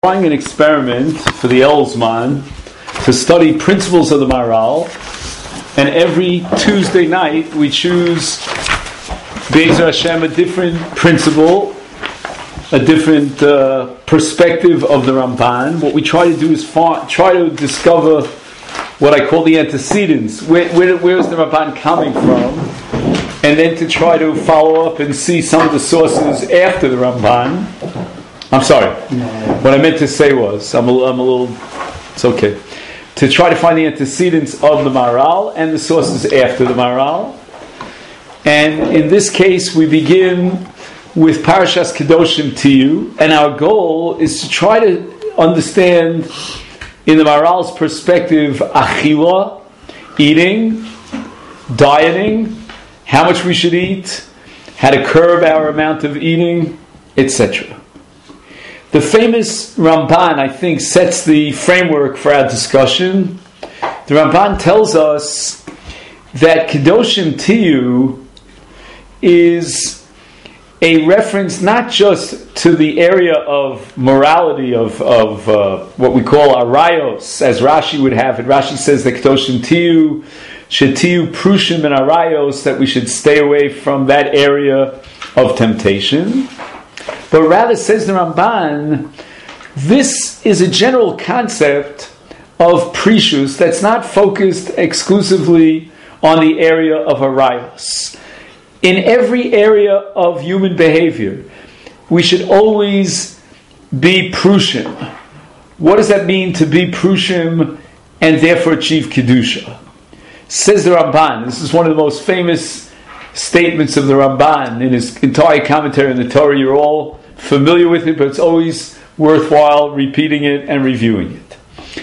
Trying an experiment for the Elsman to study principles of the Maharal, and every Tuesday night we choose Be'ezer Hashem a different principle, a different perspective of the Ramban. What we try to do is try to discover what I call the antecedents. Where is the Ramban coming from? And then to try to follow up and see some of the sources after the Ramban. I'm sorry. What I meant to say was, I'm a little, it's okay. To try to find the antecedents of the Maharal and the sources after the Maharal. And in this case, we begin with Parashas Kedoshim Tiyu, and our goal is to try to understand, in the Maharal's perspective, achila, eating, dieting, how much we should eat, how to curb our amount of eating, etc. The famous Ramban, I think, sets the framework for our discussion. The Ramban tells us that Kedoshim Tiyu is a reference not just to the area of morality, of what we call arayos, as Rashi would have it. Rashi says that Kedoshim Tiyu, Shetiyu Prushim and arayos, that we should stay away from that area of temptation. But rather, says the Ramban, this is a general concept of prishus that's not focused exclusively on the area of arayos. In every area of human behavior, we should always be prushim. What does that mean to be prushim and therefore achieve kedusha? Says the Ramban, this is one of the most famous statements of the Ramban in his entire commentary on the Torah. You're all familiar with it, but it's always worthwhile repeating it and reviewing it.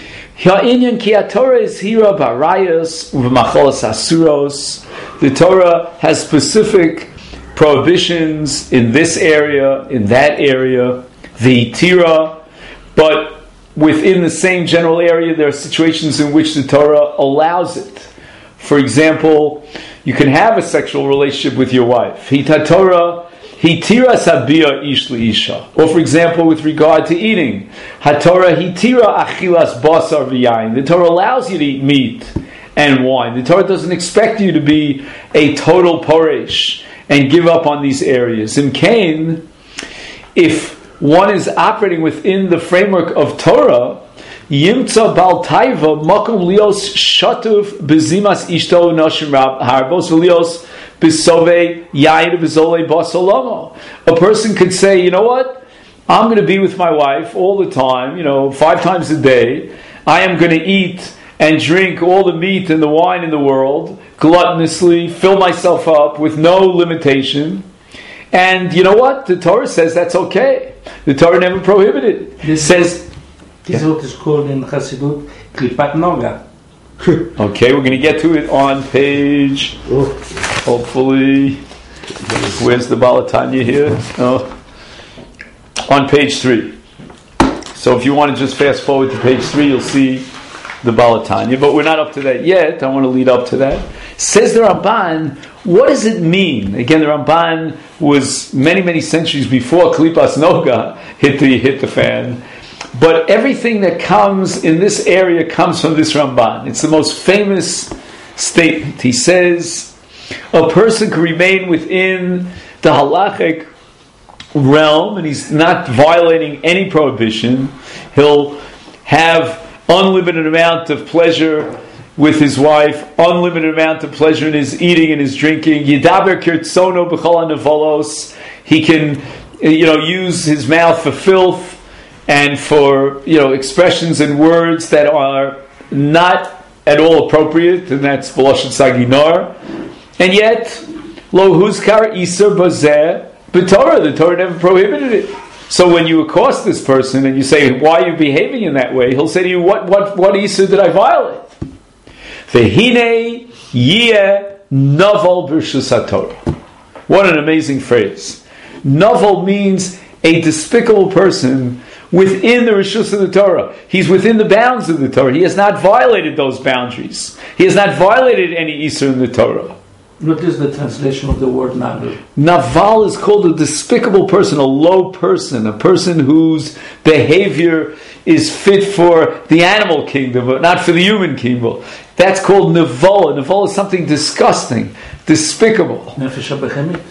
The Torah has specific prohibitions in this area, in that area, the tira, but within the same general area there are situations in which the Torah allows it. For example, you can have a sexual relationship with your wife. Torah hitira sabia ish liisha. Or for example, with regard to eating, HaTorah hitira achilas basar v'yayin. The Torah allows you to eat meat and wine. The Torah doesn't expect you to be a total poresh and give up on these areas. In Cain, if one is operating within the framework of Torah, Yimtza bal taiva makom lios shatuv bezimas ishto noshim harbos v'lios bisove yayin v'zole basolomo. A person could say, you know what? I'm going to be with my wife all the time, 5 times a day. I am going to eat and drink all the meat and the wine in the world, gluttonously, fill myself up with no limitation. And you know what? The Torah says that's okay. The Torah never prohibited it. It says... This is what is called in Chassidut Klipat Noga. Okay, we're going to get to it on page... Hopefully... Where's the Balatanya here? On page 3. So if you want to just fast forward to page 3, you'll see the Balatanya. But we're not up to that yet. I want to lead up to that. Says the Ramban, what does it mean? Again, the Ramban was many, many centuries before Klipas Noga hit the fan. But everything that comes in this area comes from this Ramban. It's the most famous statement. He says, a person can remain within the halachic realm and he's not violating any prohibition. He'll have unlimited amount of pleasure with his wife, unlimited amount of pleasure in his eating and his drinking. Yidaber kirtzono b'chol ha'nevolos. He can, use his mouth for filth and for expressions and words that are not at all appropriate, and that's Veloshin Saginar. And yet, Lo Huzkar Iser Bazeh B'Torah, the Torah never prohibited it. So when you accost this person and you say, why are you behaving in that way? He'll say to you, what Iser did I violate? Vehine Yeh Naval B'Rshus HaTorah. What an amazing phrase. Naval means a despicable person within the Rishus of the Torah. He's within the bounds of the Torah. He has not violated those boundaries. He has not violated any Isur in the Torah. What is the translation of the word navel? Naval is called a despicable person, a low person, a person whose behavior is fit for the animal kingdom, but not for the human kingdom. That's called Naval. Naval is something disgusting, despicable. Nefesh HaBehemit?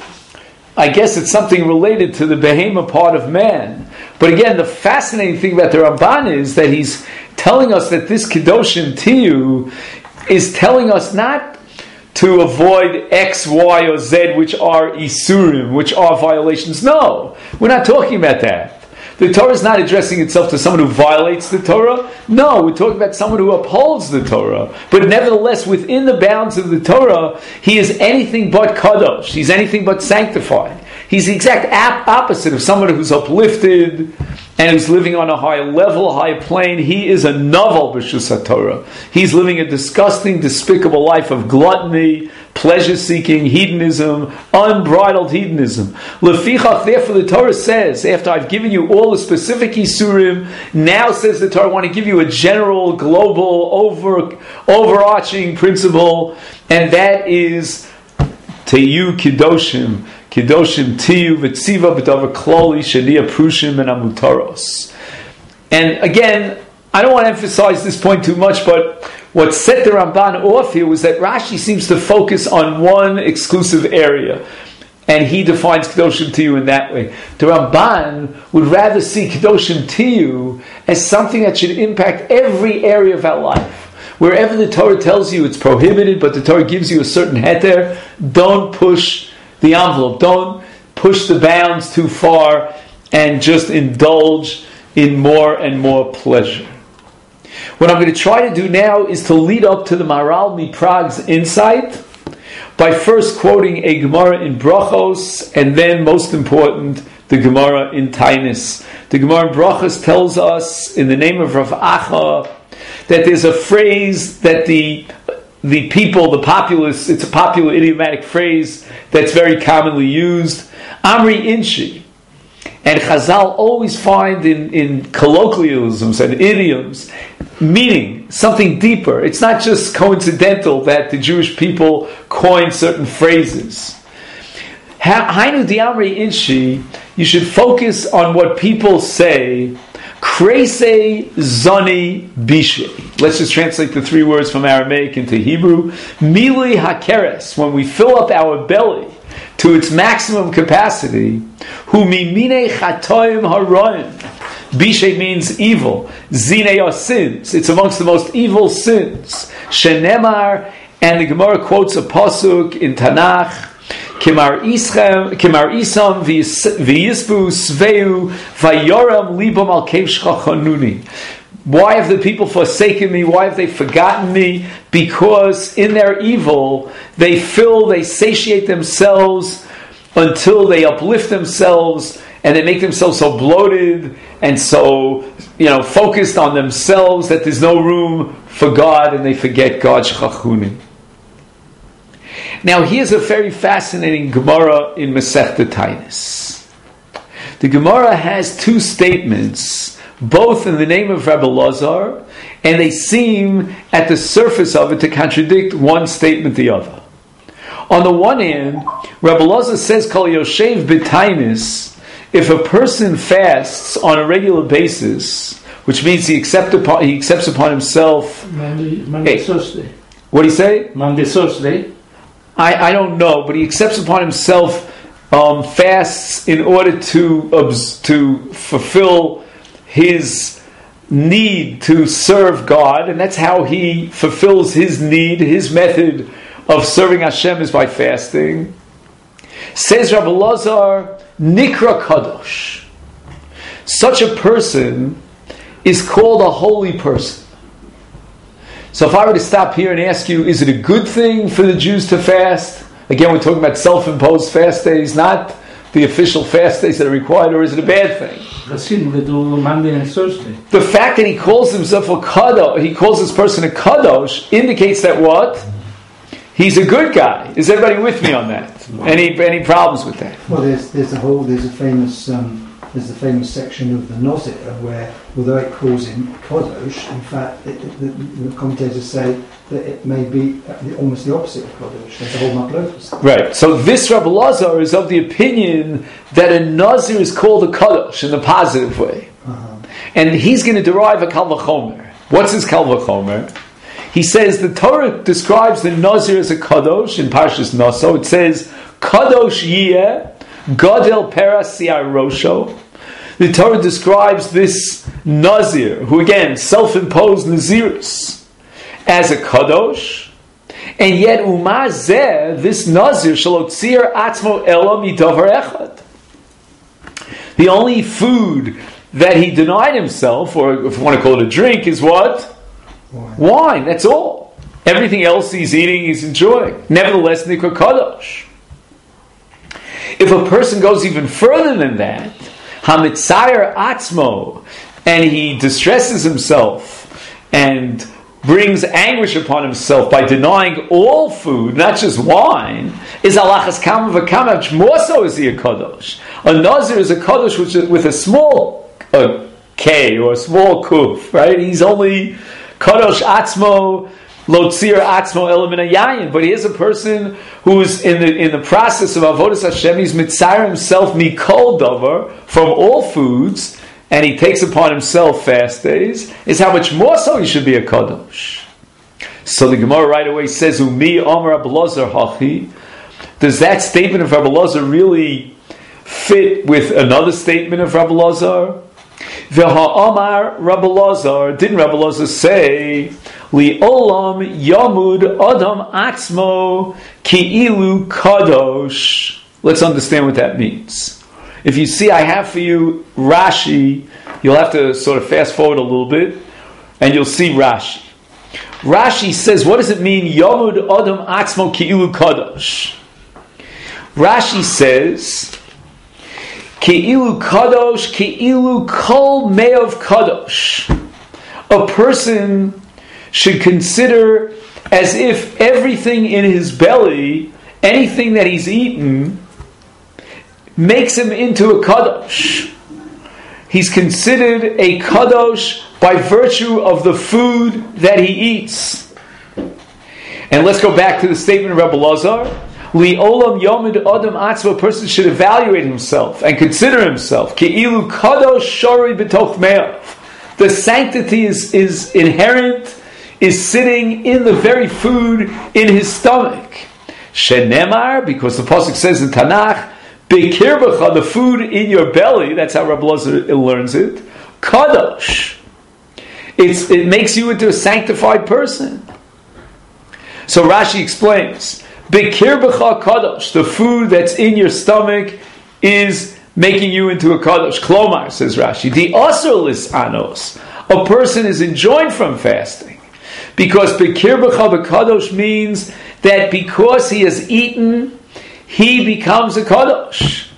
I guess it's something related to the behemoth part of man. But again, the fascinating thing about the Ramban is that he's telling us that this Kedoshim Tiyu is telling us not to avoid X, Y, or Z, which are Isurim, which are violations. No, we're not talking about that. The Torah is not addressing itself to someone who violates the Torah. No, we're talking about someone who upholds the Torah. But nevertheless, within the bounds of the Torah, he is anything but kadosh. He's anything but sanctified. He's the exact opposite of someone who's uplifted and who's living on a high level, high plane. He is a novel b'shus HaTorah. He's living a disgusting, despicable life of gluttony, pleasure-seeking, hedonism, unbridled hedonism. Lefichach, therefore the Torah says, after I've given you all the specific Isurim, now says the Torah, I want to give you a general, global, overarching principle, and that is Teyu Kedoshim. Kedoshim Tiyu V'tziva B'davar Kloli Shenia Prushim and Amutaros. And again, I don't want to emphasize this point too much, but what set the Ramban off here was that Rashi seems to focus on one exclusive area, and he defines Kedoshim Tiyu in that way. The Ramban would rather see Kedoshim Tiyu as something that should impact every area of our life. Wherever the Torah tells you it's prohibited, but the Torah gives you a certain heter, don't push the envelope. Don't push the bounds too far and just indulge in more and more pleasure. What I'm going to try to do now is to lead up to the Maharal Miprag's insight by first quoting a Gemara in Brachos and then, most important, the Gemara in Tainis. The Gemara in Brachos tells us, in the name of Rav Acha, that there's a phrase that the people, the populace, it's a popular idiomatic phrase that's very commonly used, Amri Inshi. And Chazal always find in colloquialisms and idioms meaning, something deeper. It's not just coincidental that the Jewish people coined certain phrases. Hainu di Amri Inshi, you should focus on what people say, Krese Zoni Bishi. Let's just translate the three words from Aramaic into Hebrew. Mili Hakeres, when we fill up our belly to its maximum capacity, Hu Mimine Chatoim Haroim. Bishe means evil. Zine are sins. It's amongst the most evil sins. Shenemar, and the Gemara quotes a pasuk in Tanakh, Kimar Isam v'yisbu sveu vayoram libam al kevshcha chanuni. Why have the people forsaken me? Why have they forgotten me? Because in their evil, they satiate themselves until they uplift themselves, and they make themselves so bloated and so, focused on themselves that there's no room for God, and they forget God shchachuni. Now, here's a very fascinating Gemara in Masechta Tainis. The Gemara has two statements, both in the name of Rabbi Lazar, and they seem, at the surface of it, to contradict one statement the other. On the one hand, Rabbi Lazar says, Kol Yoshev b'Tainis, if a person fasts on a regular basis, which means he accepts upon himself... Monday, Thursday. What do you say? Monday, Thursday. I don't know, but he accepts upon himself fasts in order to fulfill his need to serve God, and that's how he fulfills his need. His method of serving Hashem is by fasting. Says Rabbi Lazar, Nikra Kadosh. Such a person is called a holy person. So if I were to stop here and ask you, is it a good thing for the Jews to fast? Again, we're talking about self-imposed fast days, not the official fast days that are required, or is it a bad thing? We do Monday and Thursday. The fact that he calls himself a kadosh, he calls this person a kadosh, indicates that what? He's a good guy. Is everybody with me on that? Any problems with that? Well, there's a famous there's the famous section of the Nazir where, although it calls him Kadosh, in fact, the commentators say that it may be almost the opposite of Kadosh. There's a whole Maklotos. Right. So this Rabbi Lazar is of the opinion that a Nazir is called a Kadosh in the positive way. And he's going to derive a Kal V'chomer. What's his Kal V'chomer? He says the Torah describes the Nazir as a Kadosh in Parshas Naso. It says, Kadosh Yeh, Gadel Peras Siar Rosho. The Torah describes this Nazir, who again, self-imposed Nazirus, as a Kadosh. And yet, Umar Zeh, this Nazir, Shalotzir Atzmo Elo Midavar Echad. The only food that he denied himself, or if you want to call it a drink, is what? Wine. That's all. Everything else he's eating, he's enjoying. Nevertheless, Nikra Kadosh. If a person goes even further than that, Hamitzayer Atzmo, and he distresses himself and brings anguish upon himself by denying all food, not just wine, is alachas kama v'kama, more so is he a kadosh. A nazir is a kadosh with a small K or a small kuf, right? He's only kadosh atzmo, lotzir atzmo elamina yayin. But here's a person who's in the process of avodas Hashem. He's mitzayir himself mikol davar, from all foods, and he takes upon himself fast days. Is how much more so he should be a kadosh. So the Gemara right away says, "Umi Amar Rabbi Lazar hachi." Does that statement of Rabbi Lazar really fit with another statement of Rabbi Lazar? V'ha'amar Rabbi Lazar, didn't Rabbi Lazar say, Li'olam yamud adam atzmo ki'ilu kadosh? Let's understand what that means. If you see, I have for you Rashi, you'll have to sort of fast forward a little bit, and you'll see Rashi. Rashi says, what does it mean, yamud adam atzmo ki'ilu kadosh? Rashi says, Ke'ilu kadosh, ke'ilu kol me'ov kadosh. A person should consider as if everything in his belly, anything that he's eaten, makes him into a kadosh. He's considered a kadosh by virtue of the food that he eats. And let's go back to the statement of Rabbi Lazar. Li'olam yomid adam atzma, a person should evaluate himself and consider himself. Ke'ilu kadosh shori b'toch me'av. The sanctity is inherent, is sitting in the very food in his stomach. Shenemar, because the pasuk says in Tanakh, Bekirbacha, the food in your belly, that's how Rabbi Lazar learns it, kadosh. It makes you into a sanctified person. So Rashi explains, Bekirbacha kadosh, the food that's in your stomach is making you into a kadosh. Klomar, says Rashi, the asur lis anos, a person is enjoined from fasting, because Bekirbacha b'kadosh means that because he has eaten, he becomes a kadosh.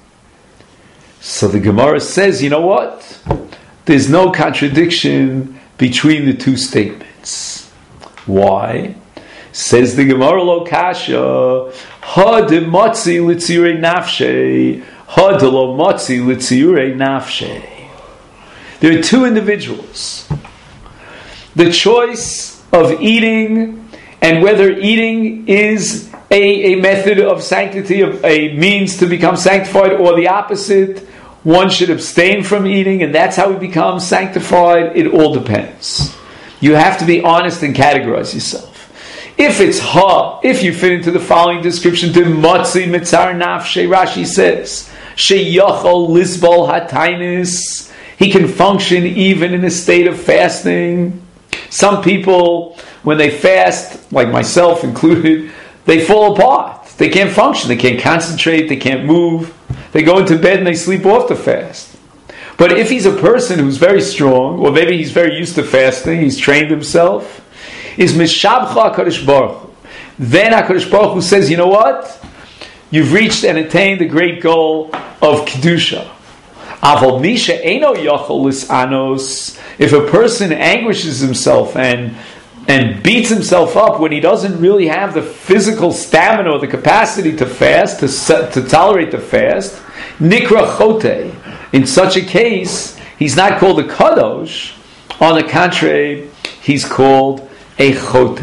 So the Gemara says, you know what? There's no contradiction between the two statements. Why? Says the Gemara lo kasha, ha de motzi litzirei nafshe, ha de lo motzi litzirei nafshe. There are two individuals. The choice of eating and whether eating is a method of sanctity, of a means to become sanctified, or the opposite, one should abstain from eating and that's how we become sanctified. It all depends. You have to be honest and categorize yourself. If it's if you fit into the following description, to matzi mitzar nafshe, Rashi says, sheyachol lisbol hatainis, he can function even in a state of fasting. Some people, when they fast, like myself included, they fall apart. They can't function, they can't concentrate, they can't move. They go into bed and they sleep off the fast. But if he's a person who's very strong, or maybe he's very used to fasting, he's trained himself, is mishabcha HaKadosh Baruch Hu. Then HaKadosh Baruch Hu says, you know what? You've reached and attained the great goal of Kedusha. Aval misha eino yachol lisanos. If a person anguishes himself and beats himself up when he doesn't really have the physical stamina or the capacity to fast, to tolerate the fast, nikra chote. in such a case, he's not called a kadosh. On the contrary, he's called a chote.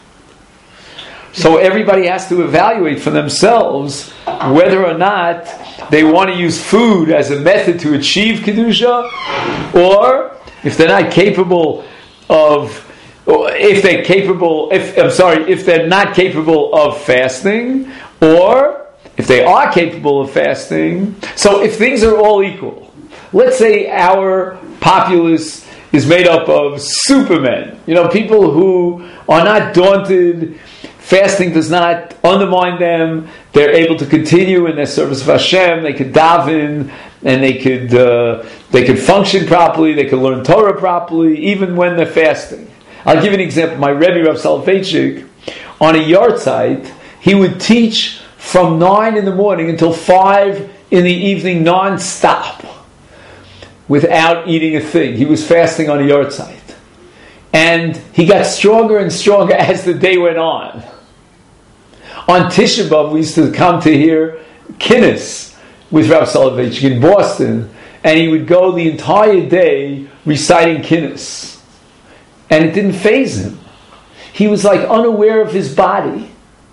So everybody has to evaluate for themselves whether or not they want to use food as a method to achieve kedusha, or if they're not capable of, if they're not capable of fasting, or if they are capable of fasting. So if things are all equal, let's say our populace is made up of supermen, people who are not daunted. Fasting does not undermine them. They're able to continue in their service of Hashem. They could daven, and they could function properly. They could learn Torah properly, even when they're fasting. I'll give you an example. My Rebbe, Rav Soloveitchik, on a yahrzeit, he would teach from 9 in the morning until 5 in the evening, non-stop, without eating a thing. He was fasting on a yahrzeit. And he got stronger and stronger as the day went on. On Tisha B'Av, we used to come to hear Kinnis with Rav Soloveitchik in Boston, and he would go the entire day reciting Kinnis. And it didn't faze him. He was like unaware of his body.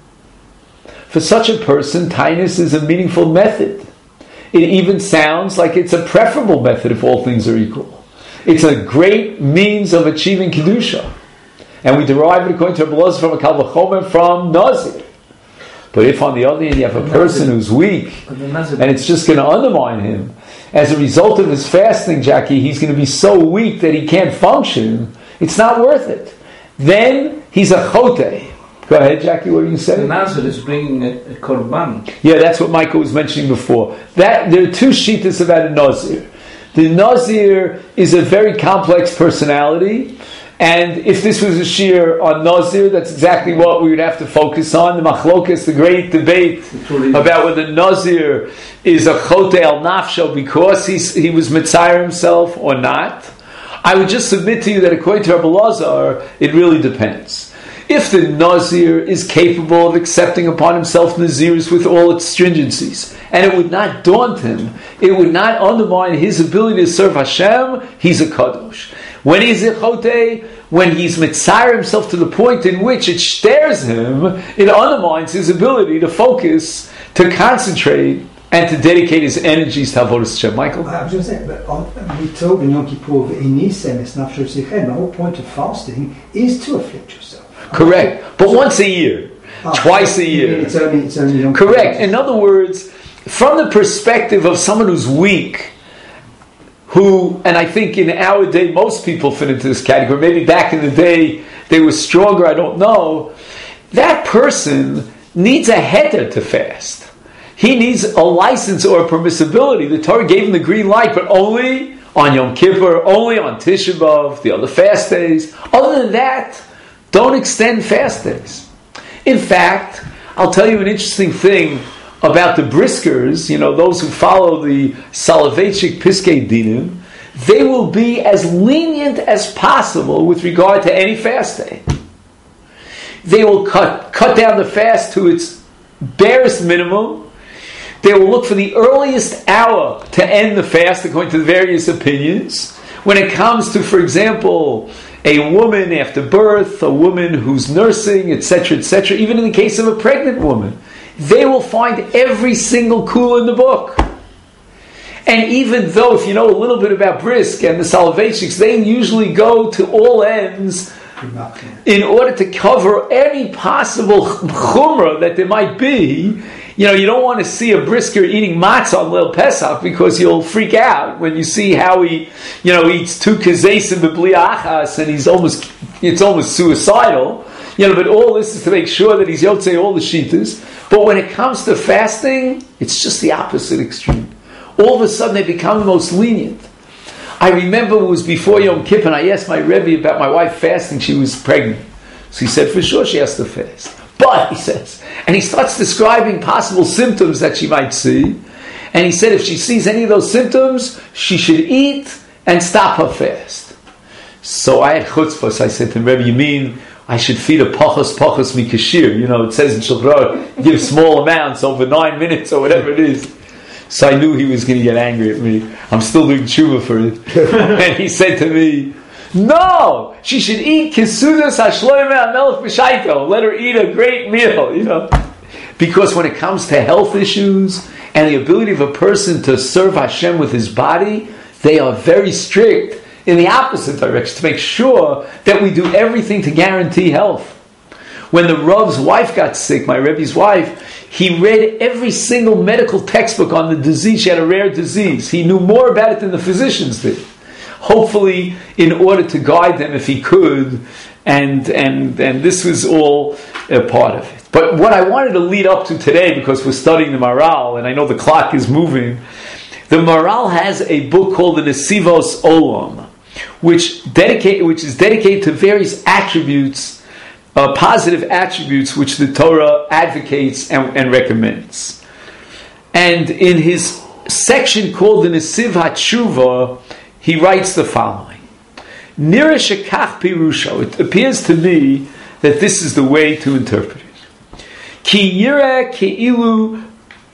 For such a person, Tainus is a meaningful method. It even sounds like it's a preferable method if all things are equal. It's a great means of achieving Kedusha. And we derive it, according to Rabbi Elazar, from a Kal Vachomer, from Nazir. But if on the other hand you have a person who's weak, and it's just going to undermine him, as a result of his fasting, Jackie, he's going to be so weak that he can't function, it's not worth it. Then he's a chote. Go ahead, Jackie, what are you saying? The Nazir is bringing a korban. Yeah, that's what Michael was mentioning before. There are two shittas about a Nazir. The Nazir is a very complex personality, and if this was a shir on Nazir, that's exactly what we would have to focus on. The machlokas, the great debate about whether Nazir is a chote al nafsho because he was mitzayer himself or not. I would just submit to you that according to Rabbi Elazar, it really depends. If the Nazir is capable of accepting upon himself Nazirus with all its stringencies, and it would not daunt him, it would not undermine his ability to serve Hashem, he's a kadosh. When he's a chote, when he's mitzayer himself to the point in which it stares him, it undermines his ability to focus, to concentrate, and to dedicate his energies to Avodas Hashem. Michael? I was just saying, but we told in Yom Kippur, the whole point of fasting is to afflict yourself. Correct. But once a year. Twice a year. It's only Yom Kippur. Correct. In other words, from the perspective of someone who's weak, who, and I think in our day most people fit into this category, maybe back in the day they were stronger, I don't know, that person needs a heter to fast. He needs a license or a permissibility. The Torah gave him the green light, but only on Yom Kippur, only on Tisha B'Av, the other fast days. Other than that, don't extend fast days. In fact, I'll tell you an interesting thing about the briskers, those who follow the Soloveitchik Piskei Dinim. They will be as lenient as possible with regard to any fast day. They will cut down the fast to its barest minimum. They will look for the earliest hour to end the fast according to the various opinions. When it comes to, for example, a woman after birth, a woman who's nursing, etc., etc., even in the case of a pregnant woman, they will find every single kula in the book. And even though, if you know a little bit about Brisk and the Soloveitchiks, they usually go to all ends in order to cover any possible chumrah that there might be. You don't want to see a brisker eating matzah on Leil Pesach because you'll freak out when you see how he, eats 2 kazesim b'bli achas, and it's almost suicidal. But all this is to make sure that he's yotzei all the shitas. But when it comes to fasting, it's just the opposite extreme. All of a sudden, they become the most lenient. I remember it was before Yom Kippur, and I asked my Rebbe about my wife fasting. She was pregnant. So he said, for sure she has to fast. But, he says, and he starts describing possible symptoms that she might see. And he said if she sees any of those symptoms, she should eat and stop her fast. So I had chutzpah. So I said to him, Rebbe, you mean I should feed a pachas mikashir? It says in Shulchan Aruch, give small amounts over 9 minutes or whatever it is. So I knew he was going to get angry at me. I'm still doing tshuva for it. And he said to me, no, she should eat Kisudas HaShloimeh HaMelech B'Shaito. Let her eat a great meal, Because when it comes to health issues and the ability of a person to serve Hashem with his body, they are very strict in the opposite direction to make sure that we do everything to guarantee health. When the Rav's wife got sick, my Rebbe's wife, he read every single medical textbook on the disease. She had a rare disease. He knew more about it than the physicians did. Hopefully, in order to guide them if he could, and this was all a part of it. But what I wanted to lead up to today, because we're studying the Maharal, and I know the clock is moving, the Maharal has a book called the Nesivos Olam, which is dedicated to various attributes, positive attributes which the Torah advocates and recommends. And in his section called the Nesiv HaTshuva, he writes the following: Nira shekach pirusho. It appears to me that this is the way to interpret it. Ki yireh keilu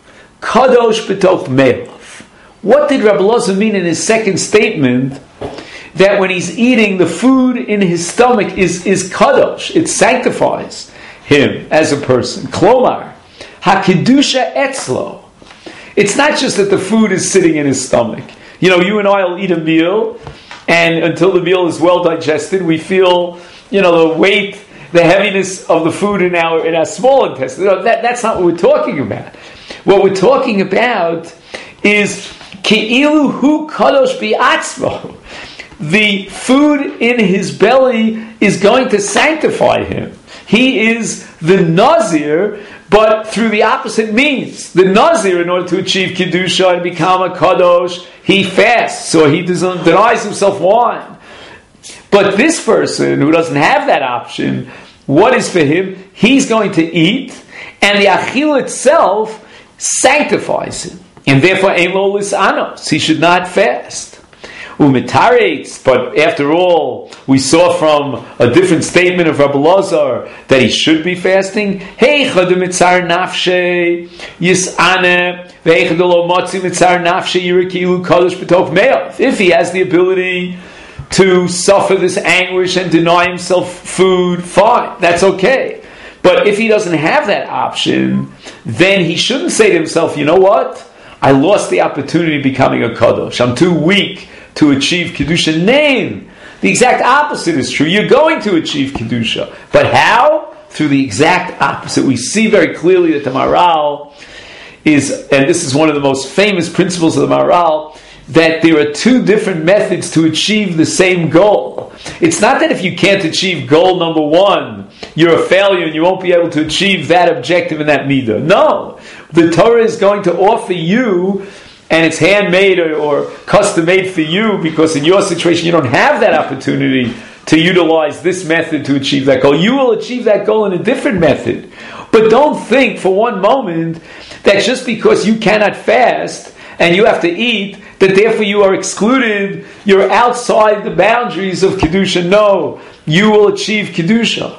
kadosh b'toch me'elav. What did Rabbi Elazar mean in his second statement? That when he's eating, the food in his stomach is kadosh. It sanctifies him as a person. Klomar hakedusha etzlo. It's not just that the food is sitting in his stomach. You and I will eat a meal, and until the meal is well digested, we feel, the weight, the heaviness of the food in our small intestine. That's not what we're talking about. What we're talking about is Ke'ilu hu kadosh bi'atzmo. The food in his belly is going to sanctify him. He is the Nazir, but through the opposite means. The Nazir, in order to achieve Kedusha and become a Kadosh, he fasts, or he denies himself wine. But this person who doesn't have that option, what is for him? He's going to eat, and the Achil itself sanctifies him. And therefore, Ein lo lisanos, he should not fast. Umitaretz, but after all, we saw from a different statement of Rabbi Elazar that he should be fasting. Heicha de mitzar nafshe yisane veicha de lo motzi mitzar nafshe yirikilu kadosh b'toch me'elav. If he has the ability to suffer this anguish and deny himself food, fine, that's okay. But if he doesn't have that option, then he shouldn't say to himself, you know what? I lost the opportunity of becoming a kadosh. I'm too weak to achieve Kedusha. Name. The exact opposite is true. You're going to achieve Kedusha. But how? Through the exact opposite. We see very clearly that the Maharal is, and this is one of the most famous principles of the Maharal, that there are two different methods to achieve the same goal. It's not that if you can't achieve goal number one, you're a failure and you won't be able to achieve that objective in that midah. No. The Torah is going to offer you, and it's handmade or custom made for you, because in your situation you don't have that opportunity to utilize this method to achieve that goal. You will achieve that goal in a different method. But don't think for one moment that just because you cannot fast and you have to eat, that therefore you are excluded, you're outside the boundaries of Kedusha. No, you will achieve Kedusha.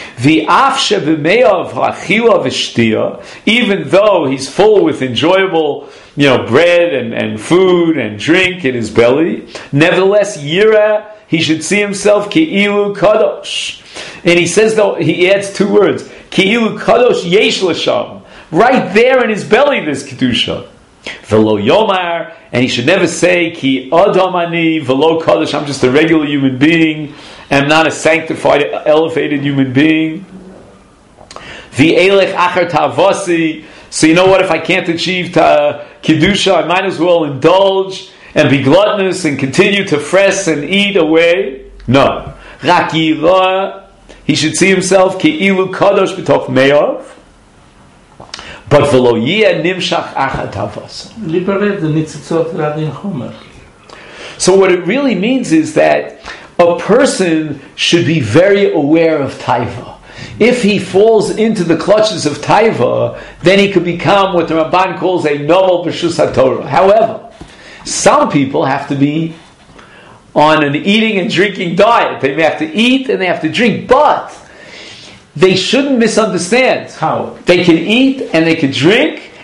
Even though he's full with enjoyable, bread and food and drink in his belly, nevertheless, yira, he should see himself ki'ilu kadosh. And he says, though, he adds two words, ki'ilu kadosh yesh l'sham. Right there in his belly, there's kedusha. V'lo yomar, and he should never say ki adam ani v'lo kadosh. I'm just a regular human being. I'm not a sanctified, elevated human being. V'elech achar ta'avasi. So you know what? If I can't achieve kedusha, I might as well indulge and be gluttonous and continue to fress and eat away. No. Rak yirah. He should see himself ki'ilu kadosh b'toch me'av. But v'lo yeh nimshach achar ta'avasi. Liberate the nitzitzot radin chomer. So what it really means is that a person should be very aware of taiva. If he falls into the clutches of taiva, then he could become what the Ramban calls a novel b'shus haTorah. However, some people have to be on an eating and drinking diet. They may have to eat and they have to drink, but they shouldn't misunderstand. How? They can eat and they can drink,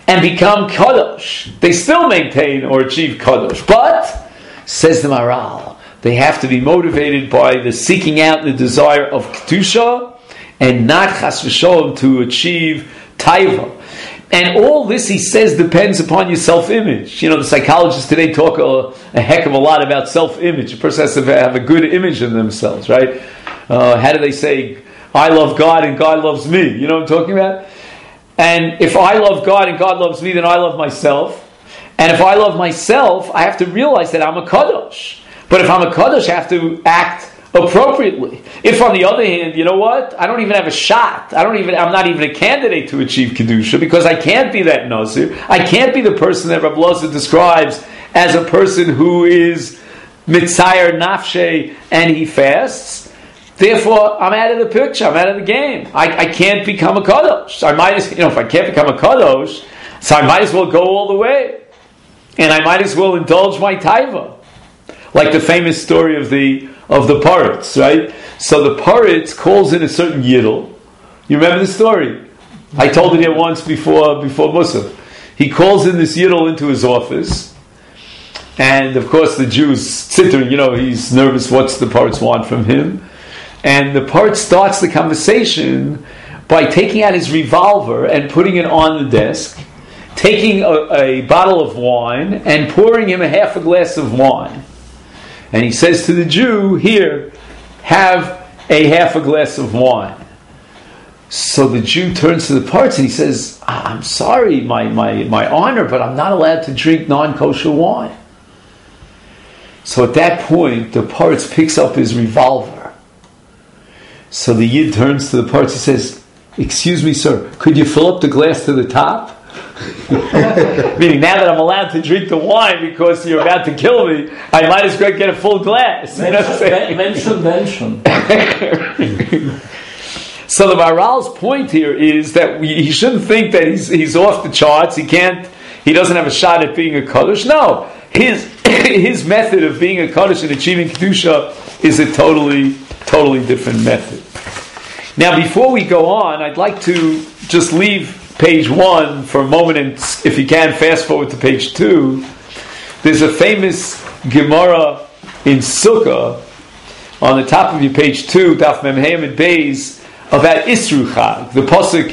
and become kadosh. They still maintain or achieve kadosh. But, says the Maharal, they have to be motivated by the seeking out the desire of kedusha, and not chas v'sholom to achieve taiva. And all this, he says, depends upon your self-image. The psychologists today talk a heck of a lot about self-image. A person has to have a good image of themselves, right? How do they say, I love God and God loves me? You know what I'm talking about? And if I love God and God loves me, then I love myself. And if I love myself, I have to realize that I'm a kadosh. But if I'm a kadosh, I have to act appropriately. If, on the other hand, you know what? I don't even have a shot. I'm not even a candidate to achieve kedusha, because I can't be that nazir. I can't be the person that Rabbi Loza describes as a person who is mitzayer nafshe and he fasts. Therefore, I'm out of the picture. I'm out of the game. I can't become a kadosh. So if I can't become a kadosh, so I might as well go all the way, and I might as well indulge my taiva, like the famous story of the Paritz, right? So the Paritz calls in a certain Yidel. You remember the story? I told it here once before Musaf. He calls in this Yidel into his office, and of course the Jew is sitting, he's nervous, what's the Paritz want from him? And the Paritz starts the conversation by taking out his revolver and putting it on the desk, taking a bottle of wine and pouring him a half a glass of wine. And he says to the Jew, here, have a half a glass of wine. So the Jew turns to the Paritz and he says, I'm sorry, my honor, but I'm not allowed to drink non-kosher wine. So at that point, the Paritz picks up his revolver. So the Yid turns to the Paritz and says, excuse me, sir, could you fill up the glass to the top? Meaning, now that I'm allowed to drink the wine because you're about to kill me, I might as well get a full glass. Mention. So the Maharal's point here is that he shouldn't think that he's off the charts. He doesn't have a shot at being a kaddish. No, his method of being a kaddish and achieving kedusha is a totally different method. Now, before we go on, I'd like to just leave page 1 for a moment, and if you can, fast forward to page 2. There's a famous Gemara in Sukkah on the top of your page 2, Daf Mem Hey Amud Beis, about Isru Chag. The pasuk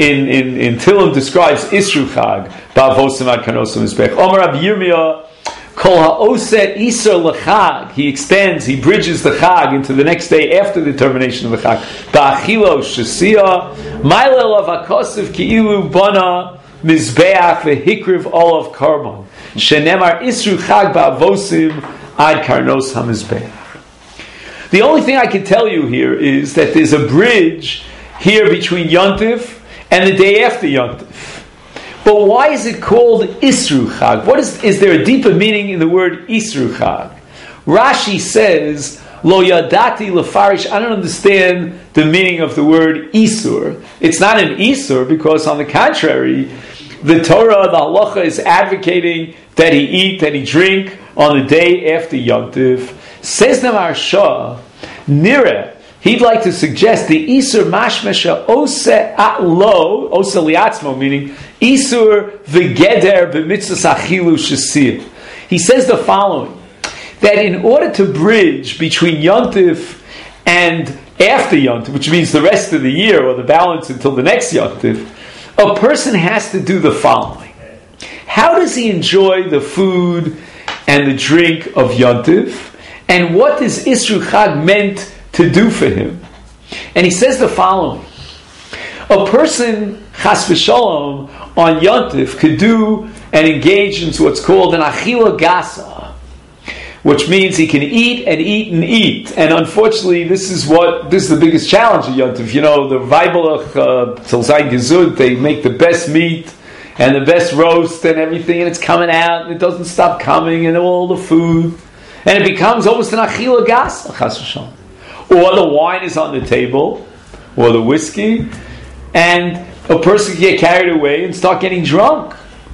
in Tehillim describes Isru Chag. Ba'avosim ad kanosim mizbech. Omer Rabbi Yirmiyah, Kol ha'oseh Isur l'chag. He extends, he bridges the Chag into the next day after the termination of the Chag. Ba'achilo shesiyah, ma'ilel avakosiv ki'ilu bana mizbeach v'hikriv olav karban. Shenemar Isru Chag ba'avosim ad karnos ha'mizbeach. The only thing I can tell you here is that there's a bridge here between Yontif and the day after Yontif. But why is it called Isru Chag? Is there a deeper meaning in the word Isru Chag? Rashi says, Lo yadati lefarish. I don't understand the meaning of the word Isur. It's not an Isur because, on the contrary, the Torah, the Halacha, is advocating that he eat and he drink on the day after Yontif. Says the Maharsha, Nira, he'd like to suggest the Isur mashmesha ose atlo, ose liatzmo, meaning Isur v'geder b'mitzvahs achilu shesir. He says the following, that in order to bridge between Yontif and after Yontif, which means the rest of the year or the balance until the next Yontif, a person has to do the following. How does he enjoy the food and the drink of Yontif? And what is Isru Chag meant to do for him? And he says the following. A person, chas v'shalom, on Yontif could do and engage in what's called an achila gasa, which means he can eat and eat and eat. And unfortunately, this is the biggest challenge of Yontif. The Weiblach, Tel Zayin Gezud, they make the best meat and the best roast and everything, and it's coming out, and it doesn't stop coming, and all the food. And it becomes almost an achila gas, chas v'shalom. Or the wine is on the table, or the whiskey, and a person can get carried away and start getting drunk.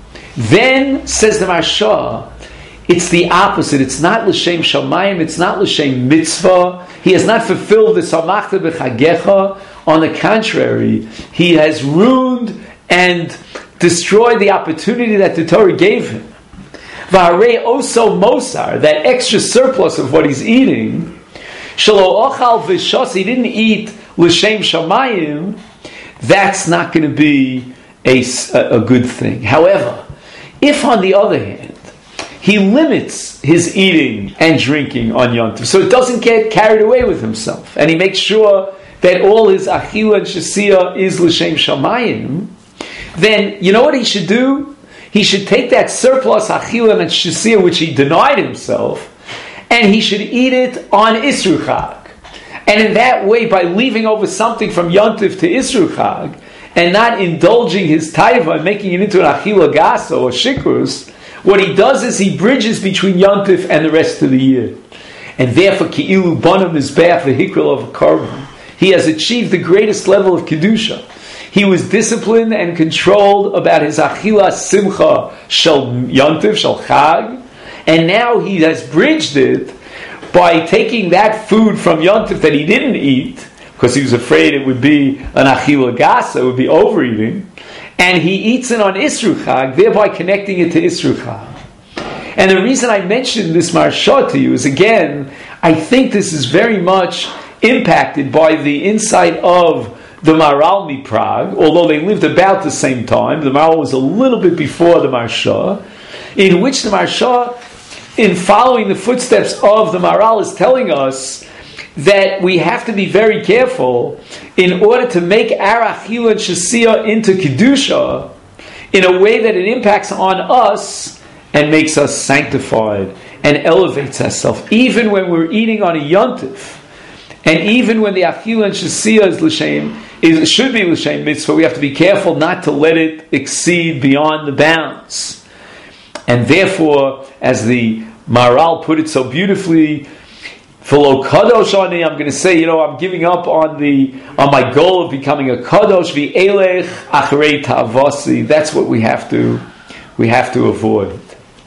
Then, says the Maharsha, it's the opposite. It's not l'shem shamayim, it's not l'shem mitzvah. He has not fulfilled the samachta b'chagecha. On the contrary, he has ruined and destroy the opportunity that the Torah gave him. V'harei oso mosar, that extra surplus of what he's eating, shelo ochal v'shos, he didn't eat l'shem shamayim, that's not going to be a good thing. However, if on the other hand, he limits his eating and drinking on Yom Tov, so it doesn't get carried away with himself, and he makes sure that all his achila and shasiya is l'shem shamayim, then you know what he should do? He should take that surplus achila and shasiya which he denied himself, and he should eat it on Isru Chag. And in that way, by leaving over something from Yom Tov to Isru Chag, and not indulging his taiva and making it into an achila gasa or shikrus, what he does is he bridges between Yom Tov and the rest of the year. And therefore, ki'ilu bonam mizbeach v'hikril of a korban, he has achieved the greatest level of kedusha. He was disciplined and controlled about his achila simcha shel Yom Tov, shel Chag, and now he has bridged it by taking that food from Yom Tov that he didn't eat, because he was afraid it would be an achila gasa, it would be overeating, and he eats it on Isru Chag, thereby connecting it to Isru Chag. And the reason I mentioned this Marsha to you is, again, I think this is very much impacted by the insight of the Maharal Prague, although they lived about the same time. The Maharal was a little bit before the Marsha, in which the Marsha, in following the footsteps of the Maharal, is telling us that we have to be very careful in order to make our achila and shasiya into kedusha in a way that it impacts on us and makes us sanctified and elevates ourselves, even when we're eating on a yontif, and even when the achila and shasiya is l'shem, it should be l'shem mitzvah. We have to be careful not to let it exceed beyond the bounds. And therefore, as the Maharal put it so beautifully, for lo kadosh ani, I'm going to say, I'm giving up on my goal of becoming a kadosh. V'elech achrei ta'avasi. That's what we have to avoid.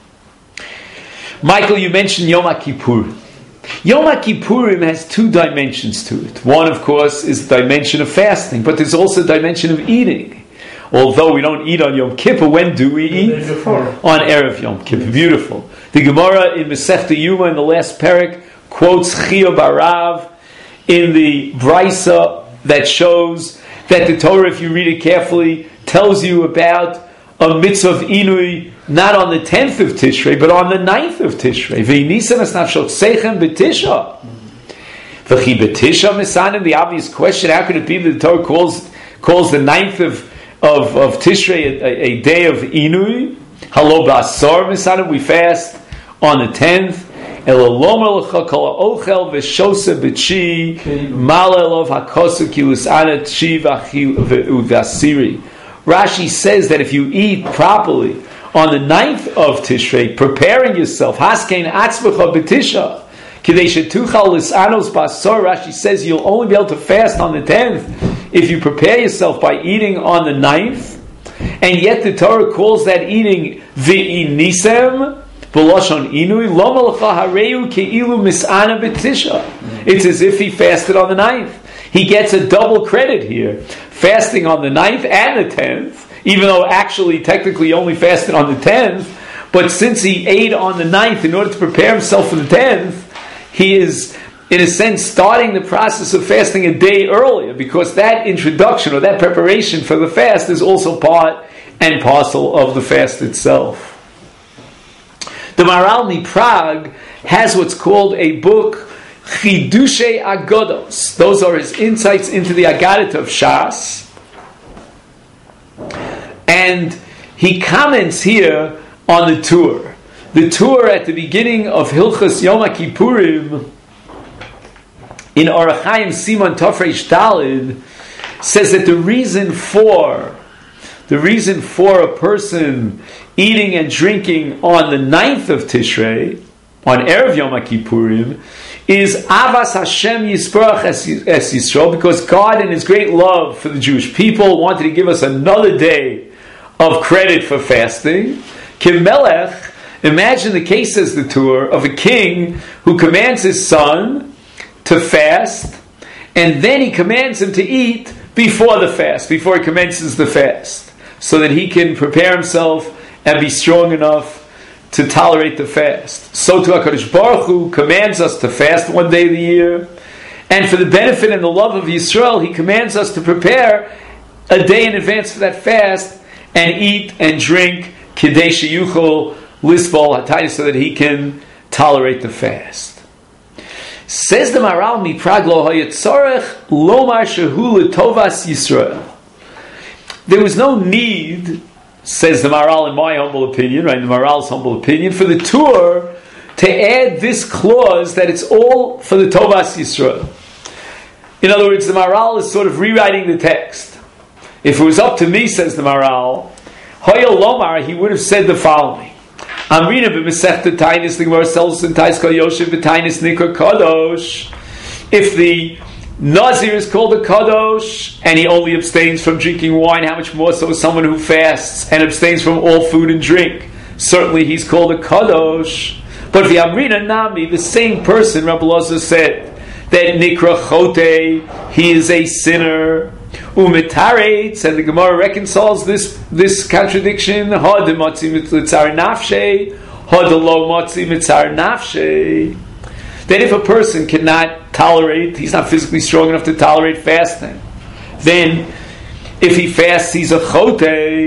Michael, you mentioned Yom HaKippur. Yom HaKippurim has two dimensions to it. One, of course, is the dimension of fasting, but there's also a dimension of eating. Although we don't eat on Yom Kippur, when do we eat? On Erev Yom Kippur. Beautiful. The Gemara in Masechta Yuma in the last parak quotes Chiyah Barav in the Brisa that shows that the Torah, if you read it carefully, tells you about a mitzvah of Inui not on the 10th of Tishrei, but on the 9th of Tishrei. V'inisan es nafshot seichem b'tisha. V'chi b'tisha misanim, the obvious question, how could it be that the Torah calls the 9th of Tishrei a day of Inui? Halo b'asor misanim, we fast on the 10th. Elolom elecha kol ha'ochel v'shoseh b'tshi mal elov hakosu kilus ana tshi v'asiri. Rashi says that if you eat properly on the 9th of Tishrei, preparing yourself, haskein atzmecha b'tisha, kidei shetuchal lisanos basor, Rashi says you'll only be able to fast on the 10th if you prepare yourself by eating on the 9th, and yet the Torah calls that eating v'inisem, v'loshon inui, lo malacha hareu ke'ilu mis'ana b'tisha. It's as if he fasted on the 9th. He gets a double credit here, fasting on the 9th and the 10th, even though actually, technically, he only fasted on the 10th, but since he ate on the 9th in order to prepare himself for the 10th, he is, in a sense, starting the process of fasting a day earlier, because that introduction or that preparation for the fast is also part and parcel of the fast itself. The Maharal Prague has what's called a book, Chidushe Agodos. Those are his insights into the Agadah of Shas. And he comments here on the Tur. The Tur at the beginning of Hilchas Yom HaKippurim in Orach Chaim Simon Tofreish Dalid says that the reason for a person eating and drinking on the 9th of Tishrei, on Erev Yom HaKippurim, is Avas Hashem Yisparach Es Yisrael, because God in His great love for the Jewish people wanted to give us another day of credit for fasting. Kimelech, imagine the case, says the Tur, of a king who commands his son to fast, and then he commands him to eat before the fast, before he commences the fast. so that he can prepare himself and be strong enough to tolerate the fast. So too HaKadosh Baruch Hu commands us to fast one day of the year, and for the benefit and the love of Yisrael, He commands us to prepare a day in advance for that fast and eat and drink Kidei Sheyuchol Lisbol Hatayis, so that he can tolerate the fast. Says the Maharal Miprag Lo Hayatzorech Lomar Shehu L'Tovas Yisrael. There was no need, says the Maharal, in my humble opinion, right, the Maharal's humble opinion, for the tour to add this clause that it's all for the Tovas Yisrael. In other words, the Maharal is sort of rewriting the text. If it was up to me, says the Maharal, Hoyel Lomar, he would have said the following. Amrina b'mesechta tainis, the Gemara tells us in Tais Kol Yoshev b'tainis nikra kadosh. If the Nazir is called a kadosh and he only abstains from drinking wine, how much more so someone who fasts and abstains from all food and drink? Certainly he's called a kadosh. But the Amrina Nami, the same person, Rabbi Elazar said that nikra chote, he is a sinner. Umitaretz, and the Gemara reconciles this contradiction. Ha de matzi mitzar nafshe, ha de lo matzi mitzar nafshe. That if a person cannot tolerate, he's not physically strong enough to tolerate fasting, then if he fasts, he's a chote.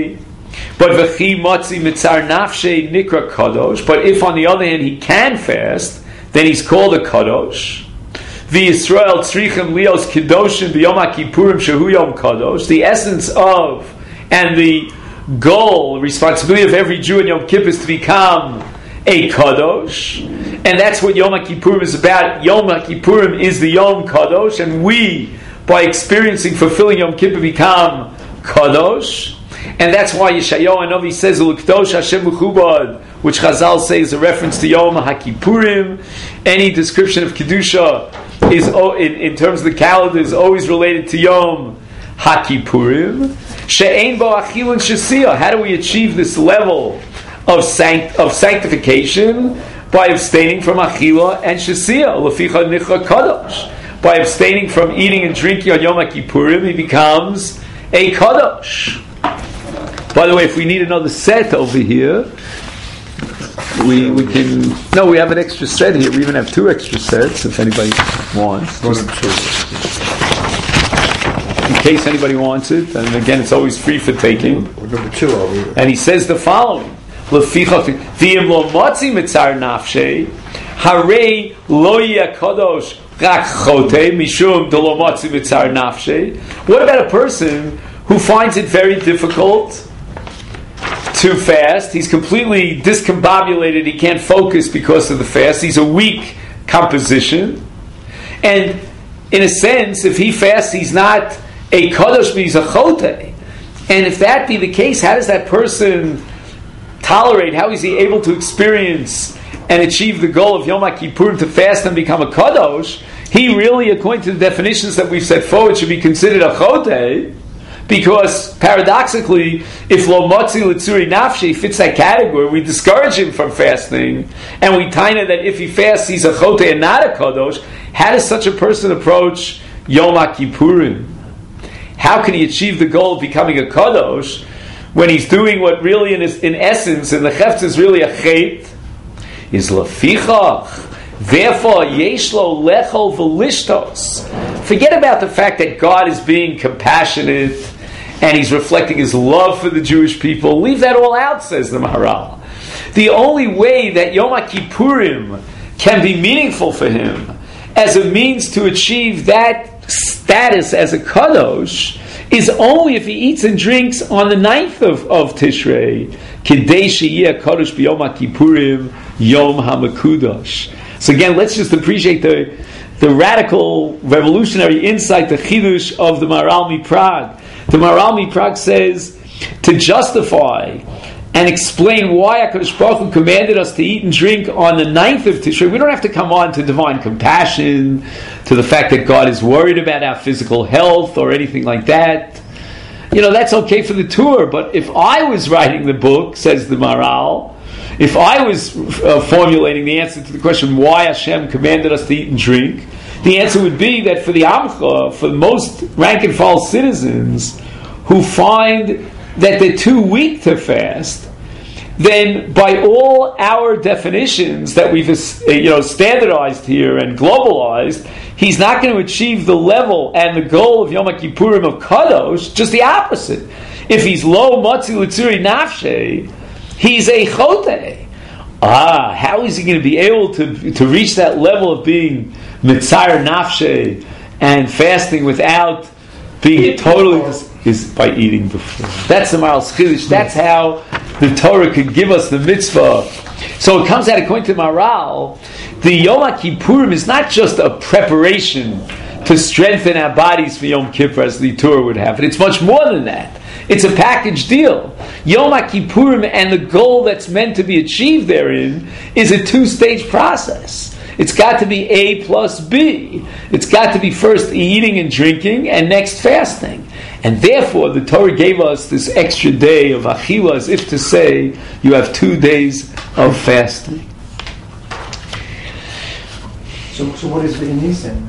But v'chi matzi mitzar nafshe nikra kadosh. But if on the other hand he can fast, then he's called a kadosh. The Yisrael tzrichem lios kedoshim b'yom HaKippurim shehu yom kadosh. The essence of and the goal, responsibility of every Jew in Yom Kippur is to become a kadosh, and that's what Yom HaKippurim is about. Yom HaKippurim is the Yom Kadosh, and we, by experiencing, fulfilling Yom Kippur, become kadosh. And that's why Yeshayahu Hanavi says L'kdosh Hashem Mechubad, which Chazal say is a reference to Yom HaKippurim. Any description of Kedusha is, in terms of the calendar, is always related to Yom HaKippurim. She'ein bo achilun shesiyah. How do we achieve this level of sanctification? By abstaining from achila and shesiyah. Leficha nichra kadosh. By abstaining from eating and drinking on Yom HaKippurim, he becomes a kadosh. By the way, if we need another set over here, we can. No, we have an extra set here. We even have 2 extra sets if anybody wants. In case anybody wants it, and again, it's always free for taking. Number 2 over here. And he says the following: V'im lo matzi mitzar nafshei, harei lo yakadosh rak chote mishum de lo matzi mitzar nafshei. What about a person who finds it very difficult to fast? He's completely discombobulated. He can't focus because of the fast. He's a weak composition. And in a sense, if he fasts, he's not a kadosh, but he's a chote. And if that be the case, how does that person tolerate? How is he able to experience and achieve the goal of Yom HaKippurim to fast and become a kadosh? He really, according to the definitions that we've set forward, should be considered a chote. Because paradoxically, if lo motzi l'tzuri nafshi fits that category, we discourage him from fasting, and we taina that if he fasts, he's a chote and not a kadosh. How does such a person approach Yom HaKippurim? How can he achieve the goal of becoming a kadosh when he's doing what really, in essence, in the chefetz is really a chet? Is lefichach. Therefore, yeshlo lechol v'lishtos. Forget about the fact that God is being compassionate and He's reflecting His love for the Jewish people. Leave that all out, says the Maharal. The only way that Yom HaKippurim can be meaningful for him as a means to achieve that status as a kadosh is only if he eats and drinks on the 9th of Tishrei. Kidei sheyeh kadosh b'Yom HaKippurim Yom HaMekudosh. So again, let's just appreciate the radical, revolutionary insight, the chidush of the Maharal Miprag. The Maharal Miprag says, to justify and explain why HaKadosh Baruch Hu commanded us to eat and drink on the 9th of Tishrei, we don't have to come on to divine compassion, to the fact that God is worried about our physical health or anything like that. That's okay for the tour, but if I was writing the book, says the Maharal, if I was formulating the answer to the question why Hashem commanded us to eat and drink, the answer would be that for the Amcha, for most rank and file citizens who find that they're too weak to fast, then by all our definitions that we've standardized here and globalized, he's not going to achieve the level and the goal of Yom Kippurim of Kadosh, just the opposite. If he's lo matzi l'tzuri nafshe, he's a chote. How is he going to be able to reach that level of being mitzayir nafshe and fasting without being totally... is by eating before. That's the Maharal's Chiddush. That's how the Torah could give us the mitzvah. So it comes out, according to Maharal, the Yom Kippurim is not just a preparation to strengthen our bodies for Yom Kippur, as the Torah would have it. It's much more than that. It's a package deal. Yom Kippurim and the goal that's meant to be achieved therein is a two-stage process. It's got to be A plus B. It's got to be first eating and drinking and next fasting. And therefore, the Torah gave us this extra day of Achila, as if to say, you have 2 days of fasting. So what is V'inisem?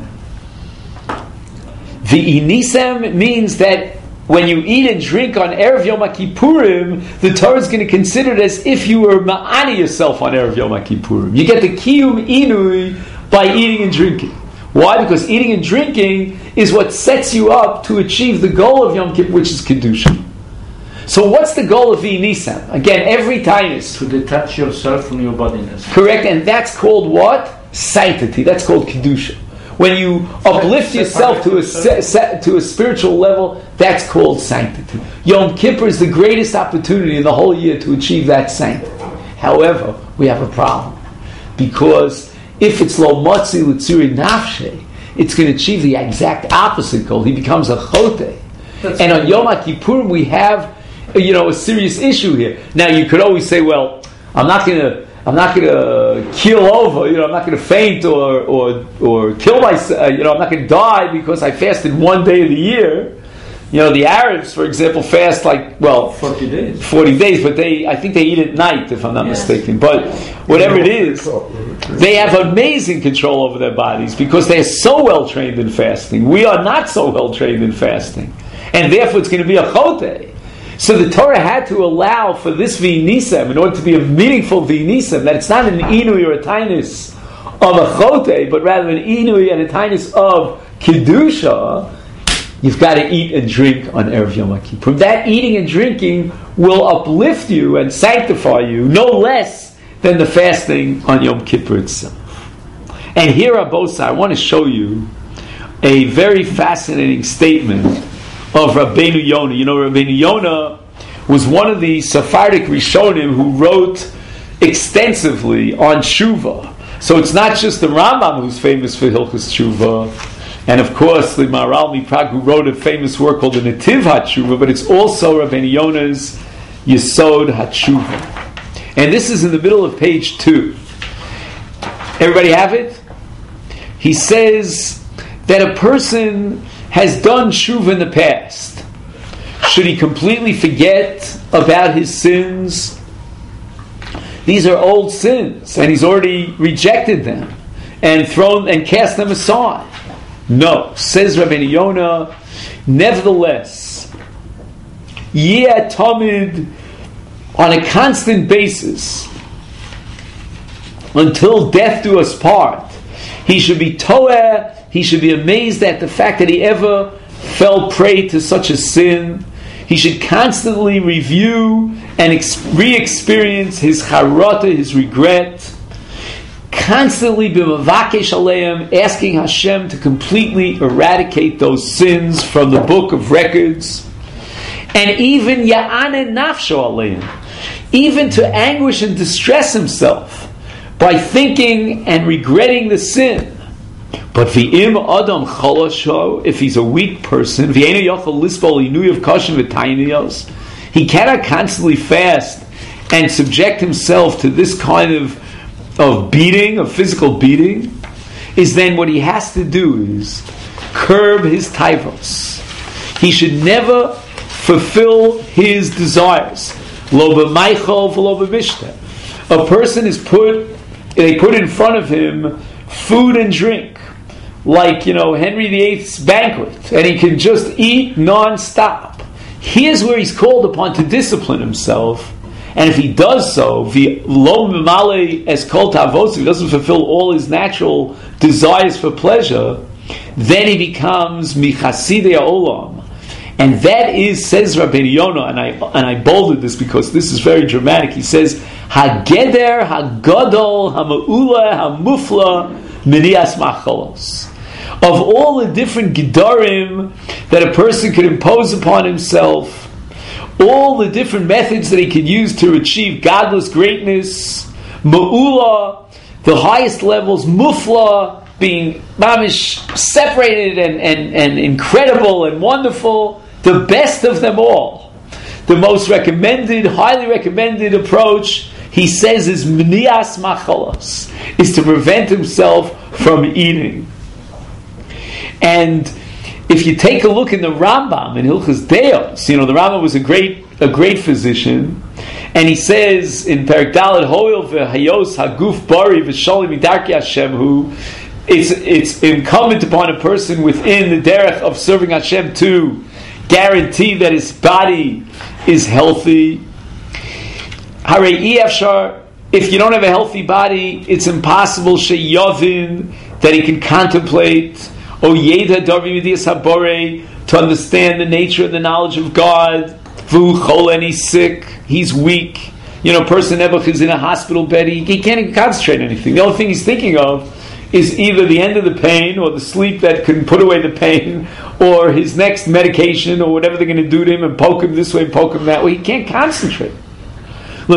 V'inisem means that when you eat and drink on Erev Yom Kippurim, the Torah is going to consider it as if you were ma'ani yourself on Erev Yom Kippurim. You get the kiyum inui by eating and drinking. Why? Because eating and drinking is what sets you up to achieve the goal of Yom Kippur, which is Kedusha. So what's the goal of V'inisem? Again, every tainus. To detach yourself from your bodiness. Correct, and that's called what? Sanctity. That's called Kedusha. When you uplift yourself to a spiritual level, that's called sanctity. Yom Kippur is the greatest opportunity in the whole year to achieve that sanctity. However, we have a problem. Because if it's lo matzi l'tzuri nafshe, it's going to achieve the exact opposite goal. He becomes a chote. And on Yom Kippurim we have a serious issue here. Now you could always say, well, I'm not going to keel over, I'm not going to faint or kill myself, I'm not going to die because I fasted 1 day of the year. The Arabs, for example, fast 40 days. 40 days, but I think they eat at night, if I'm not mistaken. But whatever it is, they have amazing control over their bodies because they're so well trained in fasting. We are not so well trained in fasting. And therefore it's going to be a chote. So the Torah had to allow for this V'inisem, in order to be a meaningful V'inisem, that it's not an inui or a tainus of a chote, but rather an inui and a tainus of Kedusha. You've got to eat and drink on Erev Yom Kippur. That eating and drinking will uplift you and sanctify you no less than the fasting on Yom Kippur itself. And here are both sides. I want to show you a very fascinating statement of Rabbeinu Yonah. Rabbeinu Yonah was one of the Sephardic Rishonim who wrote extensively on Tshuva. So it's not just the Rambam who's famous for Hilchos Tshuva, and of course the Maharal Miprag who wrote a famous work called the Netiv HaTshuva, but it's also Rabbeinu Yonah's Yesod HaTshuva. And this is in the middle of page 2. Everybody have it? He says that a person has done Tshuva in the past. Should he completely forget about his sins? These are old sins, and he's already rejected them and thrown and cast them aside. No, says Rabbeinu Yonah, nevertheless, yeh tamid, on a constant basis, until death do us part, he should be toeh, he should be amazed at the fact that he ever fell prey to such a sin. He should constantly review and re-experience his charata, his regret, constantly b'mavakesh aleim, asking Hashem to completely eradicate those sins from the book of records, and even ya'ane nafsho aleim, even to anguish and distress himself by thinking and regretting the sin. But v'im adam chalasho, if he's a weak person, v'einu yochel lispol inui of kashim v'tainiyos, he cannot constantly fast and subject himself to this kind of beating, of physical beating, is then what he has to do is curb his taivos. He should never fulfill his desires. Lo b'maichol v'lo b'mishta. A person is they put in front of him food and drink, like Henry VIII's banquet, and he can just eat non-stop. here's where he's called upon to discipline himself. And if he does so, if he doesn't fulfill all his natural desires for pleasure, then he becomes michasidei ha'olam. And that is, says Rabbeinu Yonah, and I bolded this because this is very dramatic. He says, Hageder hagadol hama'ula hamufla minias machalos. Of all the different gedarim that a person could impose upon himself, all the different methods that he can use to achieve godless greatness, ma'ula, the highest levels, mufla, being mamish separated and incredible and wonderful, the best of them all, the most recommended, highly recommended approach, he says, is mnias machalos, is to prevent himself from eating. And if you take a look in the Rambam in Hilchos Deos, the Rambam was a great physician, and he says in Perek Dalet, Hoil v'hayos haguf bari v'shalim midarkei Hashem hu, it's incumbent upon a person within the derech of serving Hashem to guarantee that his body is healthy. Harei efshar, if you don't have a healthy body, it's impossible sheyovin, that he can contemplate to understand the nature of the knowledge of God. And he's sick, he's weak. Person Nebuch is in a hospital bed, he can't even concentrate on anything. The only thing he's thinking of is either the end of the pain, or the sleep that can put away the pain, or his next medication, or whatever they're going to do to him, and poke him this way and poke him that way. He can't concentrate. The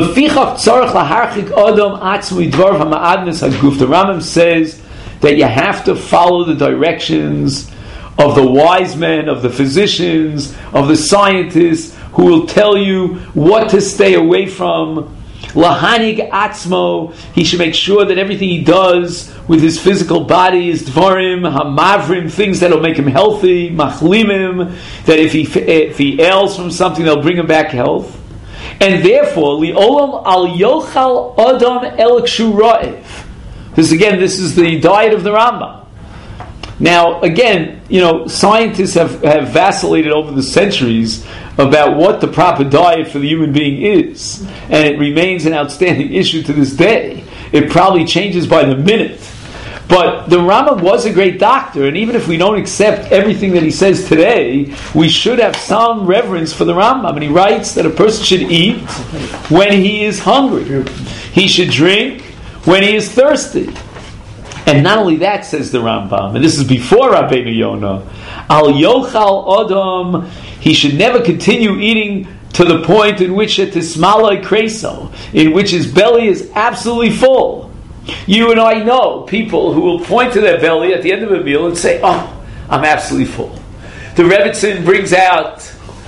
Rambam says that you have to follow the directions of the wise men, of the physicians, of the scientists, who will tell you what to stay away from. Lahanig atzmo, he should make sure that everything he does with his physical body is dvarim, hamavrim, things that will make him healthy, machlimim, that if he ails from something, they'll bring him back health. And therefore, liolam al yochal adam el kshu ra'ev. This is the diet of the Rambam. Now, again, scientists have vacillated over the centuries about what the proper diet for the human being is, and it remains an outstanding issue to this day. It probably changes by the minute. But the Rambam was a great doctor, and even if we don't accept everything that he says today, we should have some reverence for the Rambam. And he writes that a person should eat when he is hungry. He should drink when he is thirsty. And not only that, says the Rambam, and this is before Rabbeinu Yonah, al yochal adam, he should never continue eating to the point in which it is malay kreso, in which his belly is absolutely full. You and I know people who will point to their belly at the end of a meal and say, "Oh, I'm absolutely full." The Rebbetzin brings out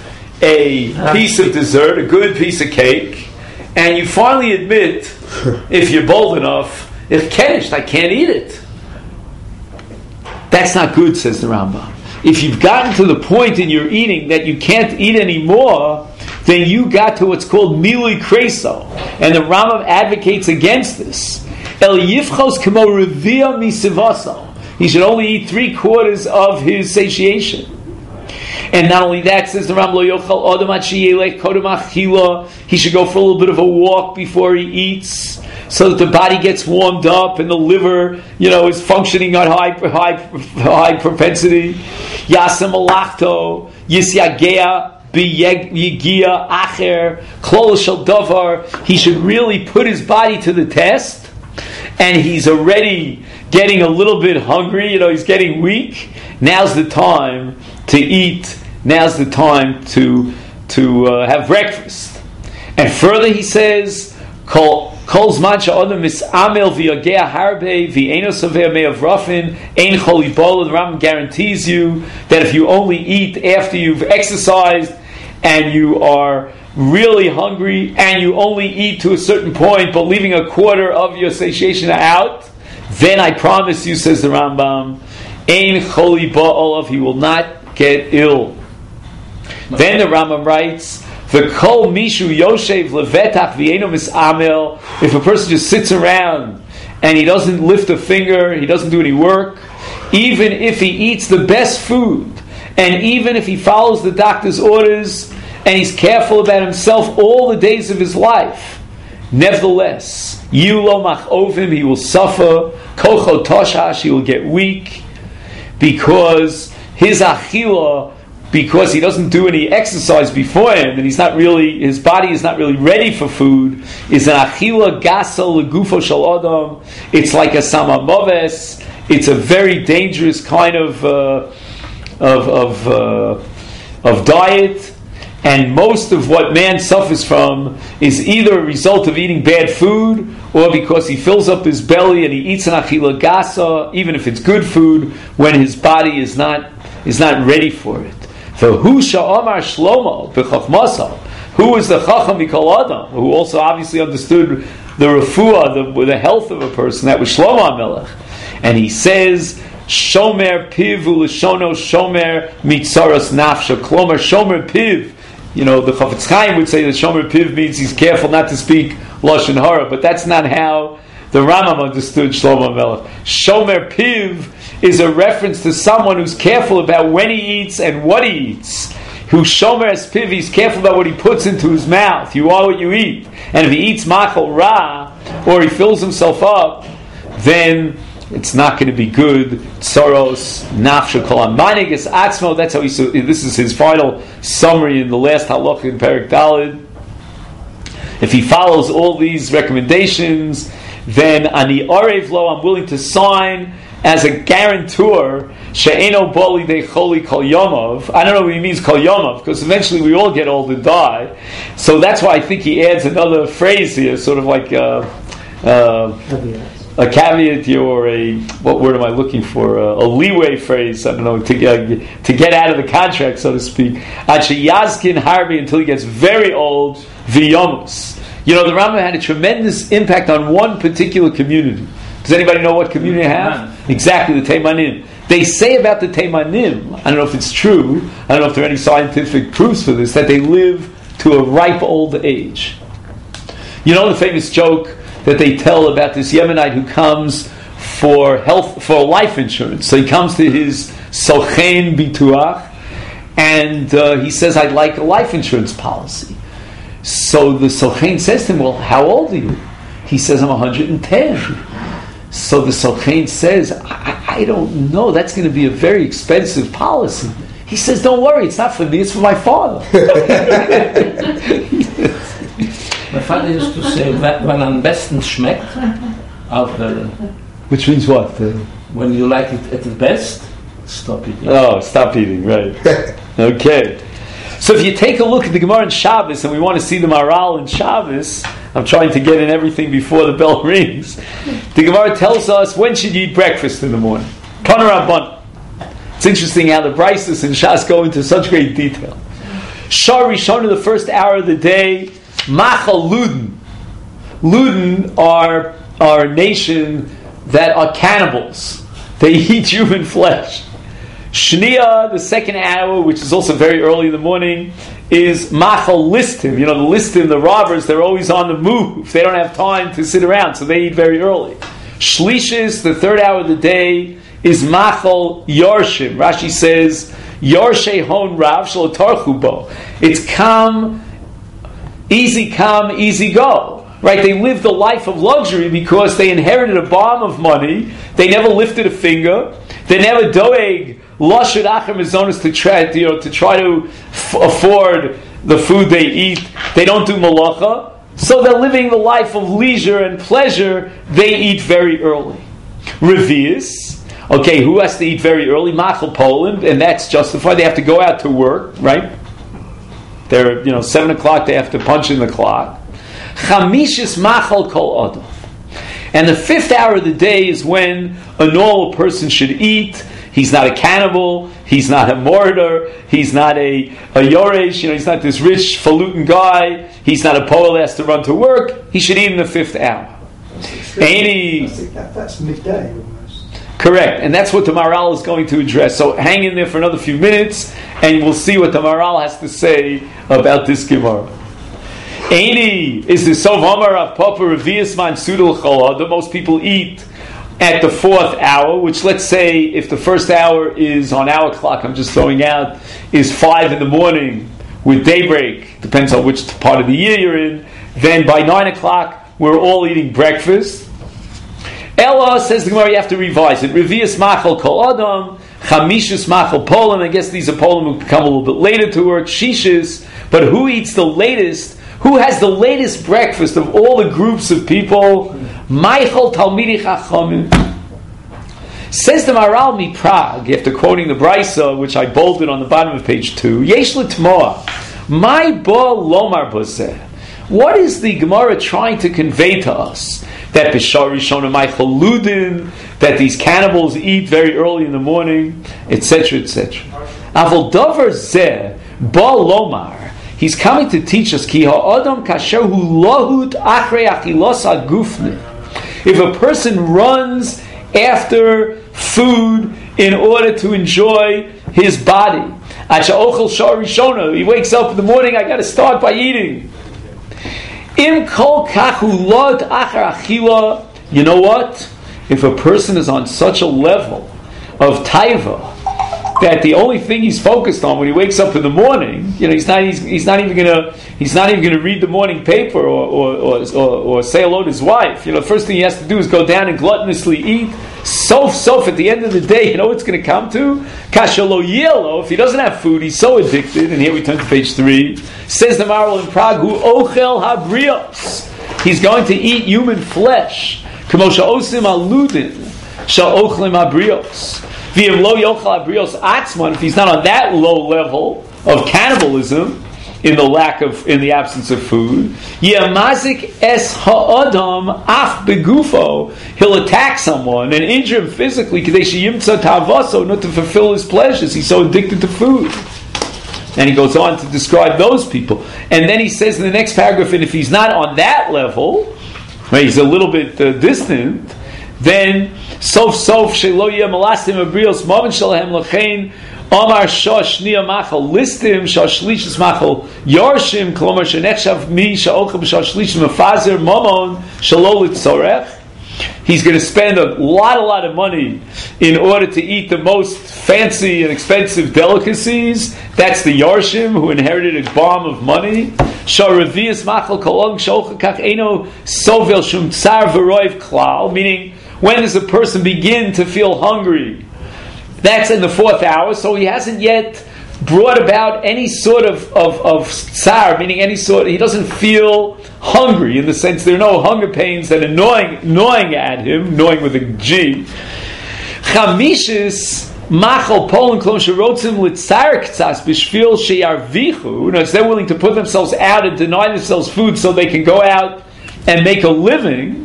a piece of dessert, a good piece of cake, and you finally admit, if you're bold enough, if kenished, I can't eat it. That's not good, says the Rambam. If you've gotten to the point in your eating that you can't eat anymore, then you got to what's called milui kreso. And the Rambam advocates against this. El yifchos kemo revia misivaso. He should only eat 3/4 of his satiation. And not only that, says the Rambam, lo yochal adam achiyelech kodem achila. He should go for a little bit of a walk before he eats, so that the body gets warmed up and the liver, is functioning at high propensity. Yasem alachto, yisyagea biyigia acher, klol shel davar. He should really put his body to the test, and he's already getting a little bit hungry. He's getting weak. Now's the time to eat. Now's the time to have breakfast. And further, he says, Kol zman she'adam mis'amel v'yagea harbe v'eino saveh me'av rafin ein choli bol. The Rambam guarantees you that if you only eat after you've exercised and you are really hungry and you only eat to a certain point but leaving 1/4 of your satiation out, then I promise you, says the Rambam, ein choli bol, he will not get ill. Then the Rambam writes, V'kol mishu yoshev levetach v'eno mis'amel. If a person just sits around and he doesn't lift a finger, he doesn't do any work, even if he eats the best food, and even if he follows the doctor's orders, and he's careful about himself all the days of his life, nevertheless, Yulo Machovim, he will suffer, Kocho Toshash, he will get weak, because his achila, because he doesn't do any exercise before him, and his body is not really ready for food, is an achila gasa legufo shel adam. It's like a samamoves. It's a very dangerous kind of diet, and most of what man suffers from is either a result of eating bad food, or because he fills up his belly and he eats an achila gasa, even if it's good food, when his body is not ready for it. Who sha'amar Shlomo b'chachmasa? Who is the chacham mikol adam? Who also obviously understood the refuah, the health of a person. That was Shlomo HaMelech, and he says, "Shomer piv u'lishono shomer mitzaras nafsha." Klomer shomer piv. The Chafetz Chaim would say that shomer piv means he's careful not to speak lashon hara, but that's not how the Rambam understood Shlomo HaMelech. Shomer piv is a reference to someone who's careful about when he eats and what he eats. Who shomer es piv, he's careful about what he puts into his mouth. You are what you eat. And if he eats machal ra, or he fills himself up, then it's not going to be good. Tsaros, nafsha kolam. Manigas atzmo, that's how this is his final summary in the last halach in Perek Daled. If he follows all these recommendations, then ani arev lo, I'm willing to sign as a guarantor, she'eno boli de choli kol yomov. I don't know what he means kol yomov, because eventually we all get old and die. So that's why I think he adds another phrase here, sort of like a caveat here, or what word am I looking for? A leeway phrase, I don't know, to get out of the contract, so to speak. Ad sheyazkin harbi, until he gets very old, v'yomus. The Rambam had a tremendous impact on one particular community. Does anybody know what community I have? Exactly, the Teimanim. They say about the Teimanim, I don't know if it's true, I don't know if there are any scientific proofs for this, that they live to a ripe old age. The famous joke that they tell about this Yemenite who comes for life insurance. So he comes to his Sochein Bituach, and he says, I'd like a life insurance policy. So the Sochein says to him, well, how old are you? He says, I'm 110. So the Sochein says, I don't know, that's going to be a very expensive policy. He says, don't worry, it's not for me, it's for my father. My father used to say, when am besten schmeckt, which means what? When you like it at the best, stop eating. Oh, stop eating, right. Okay. So if you take a look at the Gemara in Shabbos, and we want to see the Maharal in Shabbos, I'm trying to get in everything before the bell rings. The Gemara tells us, when should you eat breakfast in the morning? Panarabban. It's interesting how the Brises and Shas go into such great detail. Shar Rishon, the first hour of the day, Machal Luden. Luden are a nation that are cannibals. They eat human flesh. Shnia, the second hour, which is also very early in the morning, is Machal Listim. The Listim, the robbers, they're always on the move. They don't have time to sit around, so they eat very early. Shlishis, the third hour of the day, is Machal Yorshim. Rashi says, Yorshei Hon Rav Shelo Tarchu Bo. It's come, easy go. Right? They live the life of luxury because they inherited a bomb of money. They never lifted a finger. They never doeg lashud acher mizonos to try to afford the food they eat. They don't do malacha. So they're living the life of leisure and pleasure. They eat very early. Revius. Okay, who has to eat very early? Machal Poland, and that's justified. They have to go out to work, right? They're 7 o'clock. They have to punch in the clock. Chamishis Machal Kol Adam. And the fifth hour of the day is when a normal person should eat. He's not a cannibal. He's not a murderer. He's not a yoresh. He's not this rich falutin guy. He's not a poel that has to run to work. He should eat in the fifth hour. That's midday almost. Correct. And that's what the Maharal is going to address. So hang in there for another few minutes and we'll see what the Maharal has to say about this Gemara. Eini is the Sov Hamar of Papa Revius Man Sudal Chalad. Most people eat at the fourth hour, which, let's say, if the first hour is on our clock, I'm just throwing out, is 5 in the morning, with daybreak, depends on which part of the year you're in, then by 9 o'clock we're all eating breakfast. Ella, says the Gemara, you have to revise it. Revius machal kol adam, chamishus machal polim. I guess these are polim who come a little bit later to work. Shishis, but who eats the latest? Who has the latest breakfast of all the groups of people? Michael Talmidi Chachamim. Says the Maral mi Prague, after quoting the Brisa, which I bolded on the bottom of page 2, Yesh l'tmoa, my bo lomar bozeh. What is the Gemara trying to convey to us? That Bishar Rishona Michael Ludin, that these cannibals eat very early in the morning, etc., etc. Avol davar zeh bo lomar. He's coming to teach us ki ha'adam kasher hu lohut achrei achilos hagufni. If a person runs after food in order to enjoy his body, he wakes up in the morning, I got to start by eating. Im kol kachu lod achar achila. You know what? If a person is on such a level of taiva that the only thing he's focused on when he wakes up in the morning, he's not even gonna read the morning paper or say hello to his wife. The first thing he has to do is go down and gluttonously eat. Sof at the end of the day, you know what's going to come to? Kashalo yelo. If he doesn't have food, he's so addicted. And here we turn to page 3. Says the Maral in Prague, Hu ochel habrios. He's going to eat human flesh. Kamosha osim aludin sha'ochlim habrios. V'im lo yochel habrios atzman. If he's not on that low level of cannibalism, in the absence of food, Yamazik es ha'adam af begufo. He'll attack someone and injure him physically, not to fulfill his pleasures. He's so addicted to food. And he goes on to describe those people. And then he says in the next paragraph, and if he's not on that level, right, he's a little bit distant, then sof shelo yeh malastim abrios maven shalahem lachein Omar Shashniya Machal Listim Shashlishis Machal Yorshim Klomar Shenechshav Mi Shaochim Shashlishim Mafazer Momon Shalolit Sorech. He's going to spend a lot of money in order to eat the most fancy and expensive delicacies. That's the Yorshim who inherited a bomb of money. Sharavias Machal Kolong Shochakach Eno Sovel Shum Tsar Veroiv Klal. Meaning, when does a person begin to feel hungry? That's in the 4th hour, so he hasn't yet brought about any sort of tsar, meaning he doesn't feel hungry, in the sense there are no hunger pains that are gnawing at him, gnawing with a G. Chamishis machal polin klon sherotzim litzar ktsas b'shvil sheyarvichu. They're willing to put themselves out and deny themselves food so they can go out and make a living.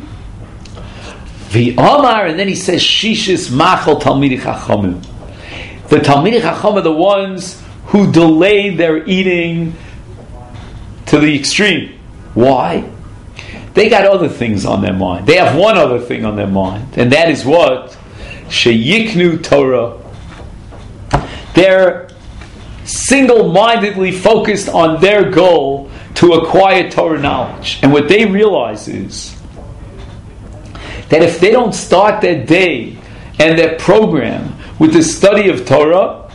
V'omar, and then he says, Shishis machal talmidei chachamim. The talmidei chacham are the ones who delay their eating to the extreme. Why? They got other things on their mind. They have one other thing on their mind, and that is what? Sheyiknu Torah. They're single-mindedly focused on their goal to acquire Torah knowledge. And what they realize is that if they don't start their day and their program with the study of Torah,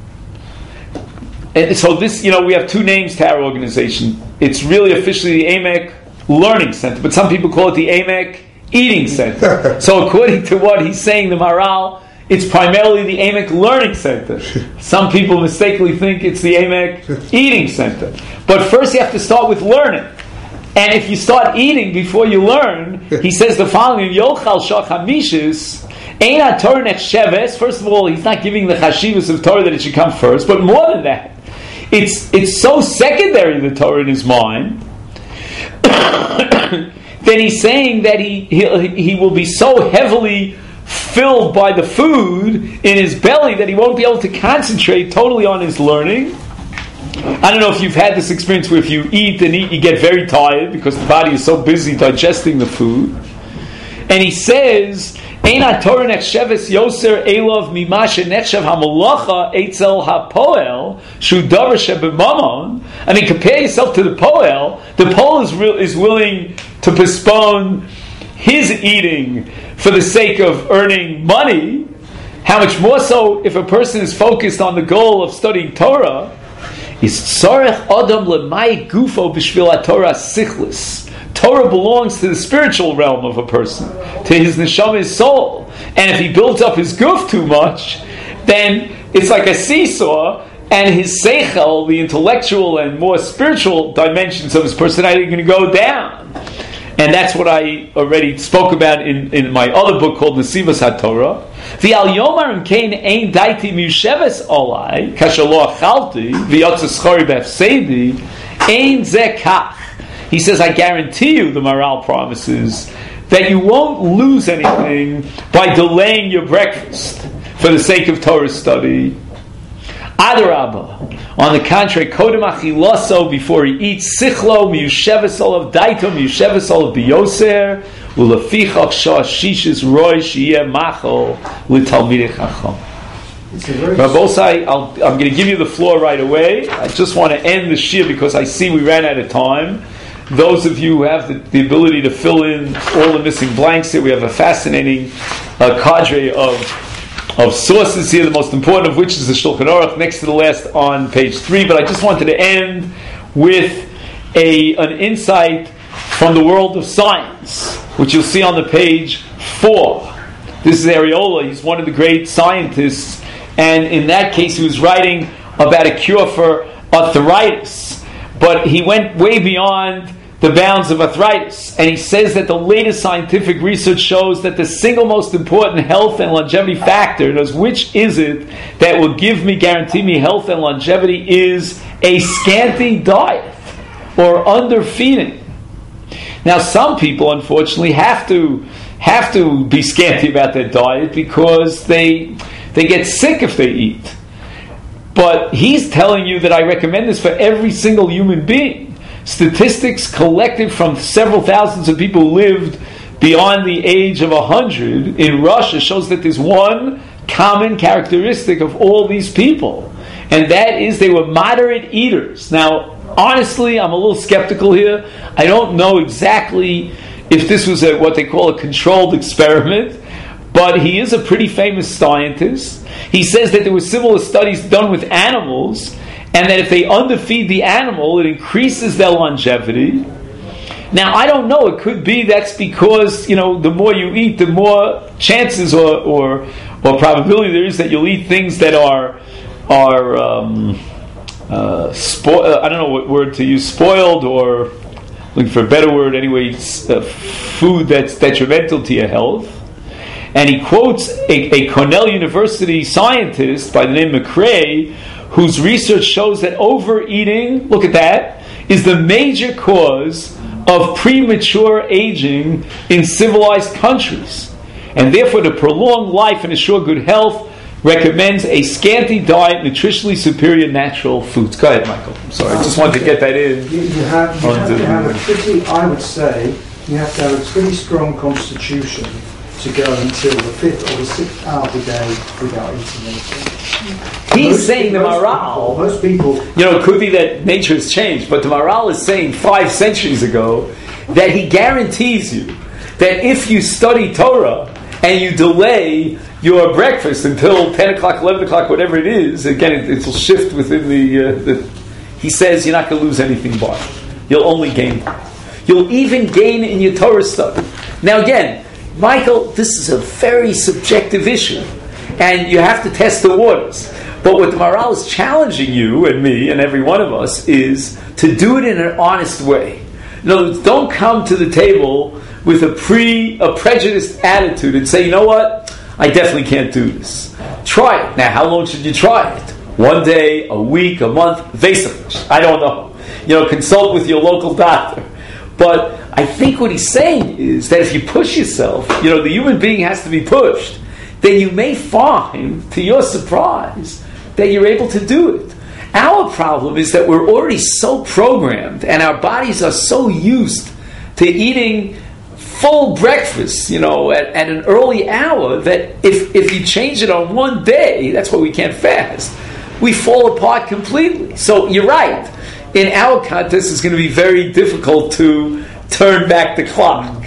and so this, we have 2 names to our organization. It's really officially the AMEC Learning Center, but some people call it the AMEC Eating Center. So according to what he's saying, the Maral, it's primarily the AMEC Learning Center. Some people mistakenly think it's the AMEC Eating Center. But first you have to start with learning. And if you start eating before you learn, he says the following: Yochal shachamishis eina Torah nechsheves. First of all, he's not giving the chashivas of Torah that it should come first, but more than that, it's so secondary, the Torah, in his mind. Then he's saying that he will be so heavily filled by the food in his belly that he won't be able to concentrate totally on his learning. I don't know if you've had this experience where if you eat and eat, you get very tired because the body is so busy digesting the food. And he says, Eina Torah nechsheves yoser elov mimashe nechshev hamalacha eitzel hapoel shu davar shebemamon. I mean, compare yourself to the poel. The poel is willing to postpone his eating for the sake of earning money. How much more so if a person is focused on the goal of studying Torah? is tzarech adam lemay gufo b'shvil Torah sichlis. Torah belongs to the spiritual realm of a person, to his neshama, his soul. And if he builds up his guf too much, then it's like a seesaw, and his seichel, the intellectual and more spiritual dimensions of his personality, are going to go down. And that's what I already spoke about in my other book called Nesivas HaTorah. The al yomar imkein ein daiti misheves olai kashalo achalti v'yotze schori b'efseidi ein ze kach. He says, I guarantee you, the Maharal promises, that you won't lose anything by delaying your breakfast for the sake of Torah study. Adarabah. On the contrary, kodem achilaso, before he eats, sichlo miyusheves olav daito miyusheves olav biyoser ulefichach shashishis roy sheyeh machol l'talmidei chacham. Rabbi Osai, I'm going to give you the floor right away. I just want to end the shir because I see we ran out of time. Those of you who have the ability to fill in all the missing blanks here, we have a fascinating cadre of sources here, the most important of which is the Shulchan Aruch, next to the last on page 3. But I just wanted to end with an insight from the world of science, which you'll see on the page 4. This is Ariola. He's one of the great scientists, and in that case he was writing about a cure for arthritis. But he went way beyond the bounds of arthritis. And he says that the latest scientific research shows that the single most important health and longevity factor, which is it that will guarantee me health and longevity, is a scanty diet or underfeeding. Now, some people, unfortunately, have to be scanty about their diet because they get sick if they eat. But he's telling you that I recommend this for every single human being. Statistics collected from several thousands of people who lived beyond the age of 100 in Russia shows that there's one common characteristic of all these people, and that is they were moderate eaters. Now, honestly, I'm a little skeptical here. I don't know exactly if this was what they call a controlled experiment, but he is a pretty famous scientist. He says that there were similar studies done with animals, and that if they underfeed the animal, it increases their longevity. Now, I don't know. It could be that's because, the more you eat, the more chances or probability there is that you'll eat things that are I don't know what word to use, spoiled, or looking for a better word anyway, food that's detrimental to your health. And he quotes a Cornell University scientist by the name of McRae, whose research shows that overeating, look at that, is the major cause of premature aging in civilized countries. And therefore, to prolong life and assure good health, recommends a scanty diet, nutritionally superior natural foods. Go ahead, Michael. I'm sorry, I just wanted to get that in. You have to have a pretty, I would say, you have to have a pretty strong constitution to go until the 5th or the 6th hour of the day without eating anything. He's saying the Maharal, most people, it could be that nature has changed, but the Maharal is saying 5 centuries ago that he guarantees you that if you study Torah and you delay your breakfast until 10 o'clock, 11 o'clock, whatever it is, again, it will shift within the he says you're not going to lose anything by it. You'll only gain. You'll even gain in your Torah study. Now again, Michael, this is a very subjective issue, and you have to test the waters. But what the Maharal is challenging you and me and every one of us is to do it in an honest way. In other words, don't come to the table with a prejudiced attitude and say, you know what, I definitely can't do this. Try it. Now, how long should you try it? 1 day, a week, a month? I don't know. Consult with your local doctor. But I think what he's saying is that if you push yourself, the human being has to be pushed, then you may find, to your surprise, that you're able to do it. Our problem is that we're already so programmed, and our bodies are so used to eating full breakfast, at an early hour, that if you change it on 1 day, that's why we can't fast, we fall apart completely. So you're right. In our context, it's going to be very difficult to turn back the clock.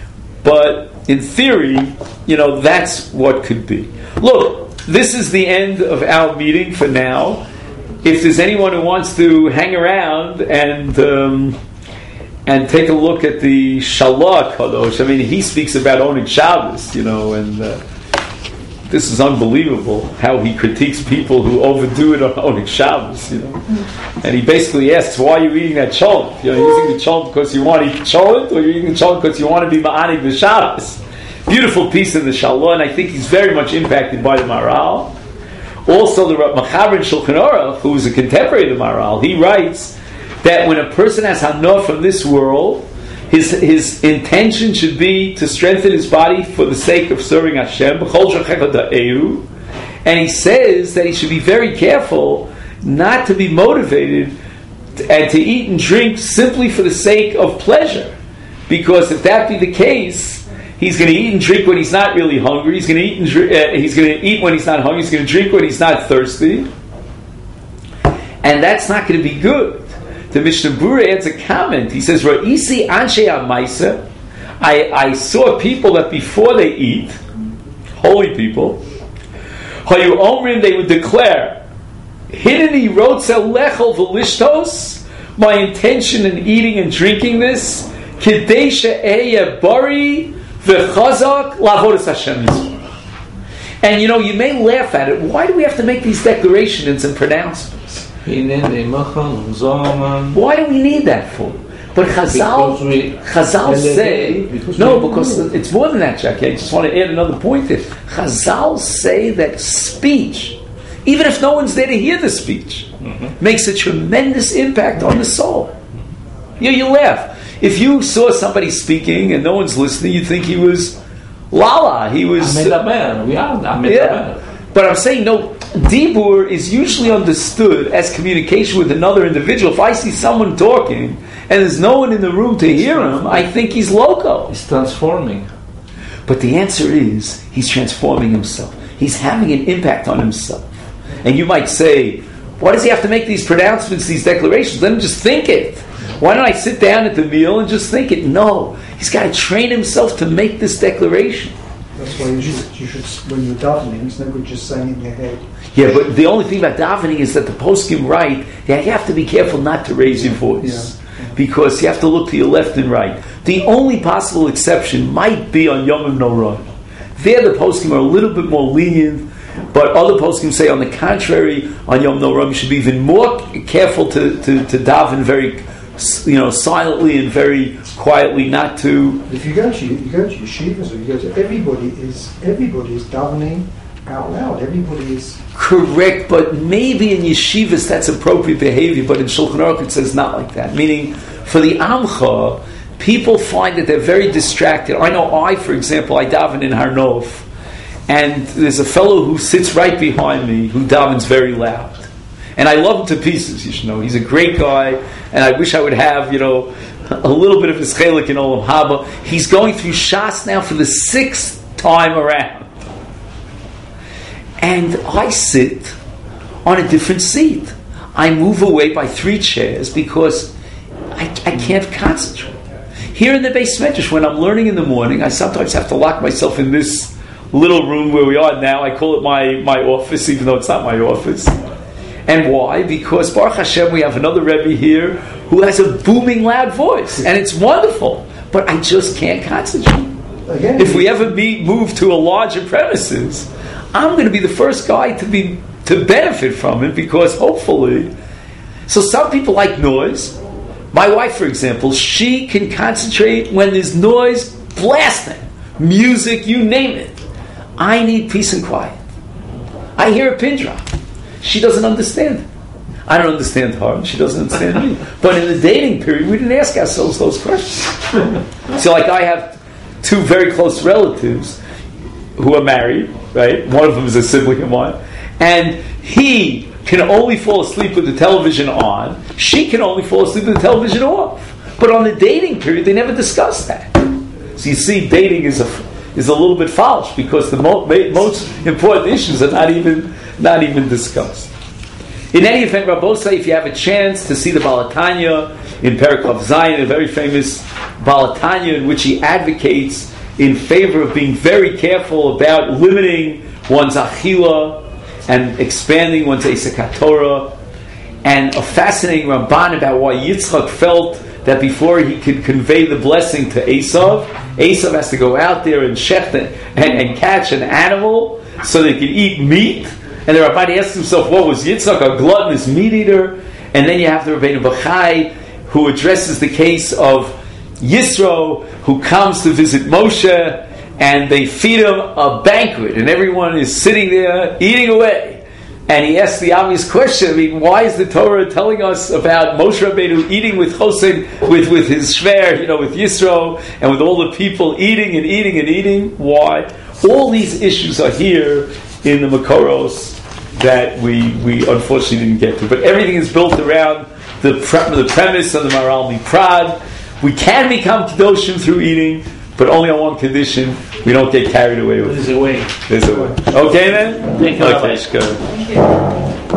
But in theory, that's what could be. Look, this is the end of our meeting for now. if there's anyone who wants to hang around and take a look at the Shalah Kadosh, I mean, he speaks about owning Shabbos, and this is unbelievable how he critiques people who overdo it on owning Shabbos, And he basically asks, why are you eating that cholent? You're eating the cholent because you want to eat cholent, or you're eating the cholent because you want to be ma'anig the Shabbos? Beautiful piece in the Shalah, and I think he's very much impacted by the Maharal. Also, the Rav Machaber in Shulchan Aruch, who is a contemporary of the Maharal, he writes that when a person has hana from this world, his intention should be to strengthen his body for the sake of serving Hashem. And he says that he should be very careful not to be motivated and to eat and drink simply for the sake of pleasure. Because if that be the case, he's going to eat and drink when he's not really hungry. He's going to eat and he's going to eat when he's not hungry. He's going to drink when he's not thirsty. And that's not going to be good. The Mishnah Berurah adds a comment. He says, "Ra'isi anshe ha'maisa." I saw people that before they eat, holy people, hayu omrim, they would declare, "Hineni rotzel lechol v'lishtos." My intention in eating and drinking this, kidei she'eya bari v'chazak la'avodas Hashem Yisrael. And you may laugh at it. Why do we have to make these declarations and pronouncements? Why do we need that for? But Chazal say because it's more than that, Jackie. I just want to add another point there. Chazal say that speech, even if no one's there to hear the speech, makes a tremendous impact on the soul. You laugh. If you saw somebody speaking and no one's listening, you'd think he was Lala. He was. But I'm saying Dibur is usually understood as communication with another individual. If I see someone talking and there's no one in the room to hear him, I think he's loco. He's transforming. But the answer is, he's transforming himself. He's having an impact on himself. And you might say, why does he have to make these pronouncements, these declarations? Let him just think it. Why don't I sit down at the meal and just think it? No. He's got to train himself to make this declaration. That's why you should, when you're davening, it's no good just saying it in your head. Yeah, but the only thing about davening is that the poskim write that you have to be careful not to raise your voice. Because you have to look to your left and right. The only possible exception might be on Yom Norah. There the poskim are a little bit more lenient, but other poskim say on the contrary, on Yom Norah you should be even more careful to daven very silently and very quietly, not to. If you go to yeshivas, or you go to everybody is davening out loud. Everybody is correct, but maybe in yeshivas that's appropriate behavior. But in Shulchan Aruch it says not like that. Meaning, for the Amcha, people find that they're very distracted. I know for example, I daven in Har Nof, and there's a fellow who sits right behind me who davens very loud. And I love him to pieces, you should know. He's a great guy, and I wish I would have, a little bit of his chelik in Olam Haba. He's going through Shas now for the 6th time around. And I sit on a different seat. I move away by 3 chairs because I can't concentrate. Here in the Beis Medrash, when I'm learning in the morning, I sometimes have to lock myself in this little room where we are now. I call it my office, even though it's not my office. And why? Because Baruch Hashem, we have another Rebbe here who has a booming, loud voice, and it's wonderful. But I just can't concentrate. Again, if we ever move to a larger premises, I'm going to be the first guy to benefit from it, because hopefully. So some people like noise. My wife, for example, she can concentrate when there's noise blasting, music, you name it. I need peace and quiet. I hear a pin drop. She doesn't understand. I don't understand her, and she doesn't understand me. But in the dating period, we didn't ask ourselves those questions. So, like, I have 2 very close relatives who are married, right? One of them is a sibling of mine. And he can only fall asleep with the television on. She can only fall asleep with the television off. But on the dating period, they never discuss that. So you see, dating is a little bit false, because the most important issues are not even discussed. In any event, Rabbosai, if you have a chance to see the Balatanya in Perikov Zayin, a very famous Balatanya in which he advocates in favor of being very careful about limiting one's achila and expanding one's Esek HaTorah, and a fascinating Ramban about why Yitzchak felt that before he could convey the blessing to Esav has to go out there and shecht and catch an animal so they could eat meat. And the Rabbi asked himself, what was Yitzchak, a gluttonous meat eater? And then you have the Rabbeinu Bachai, who addresses the case of Yisro, who comes to visit Moshe, and they feed him a banquet, and everyone is sitting there eating away. And he asks the obvious question, why is the Torah telling us about Moshe Rabbeinu eating with Chosen, with his shver, with Yisro, and with all the people eating and eating and eating? Why? All these issues are here in the Makoros that we unfortunately didn't get to. But everything is built around the premise of the Maharal Miprad. We can become Kedoshim through eating, but only on one condition: we don't get carried away with it. There's a way. Okay then? Thank you. Okay, good.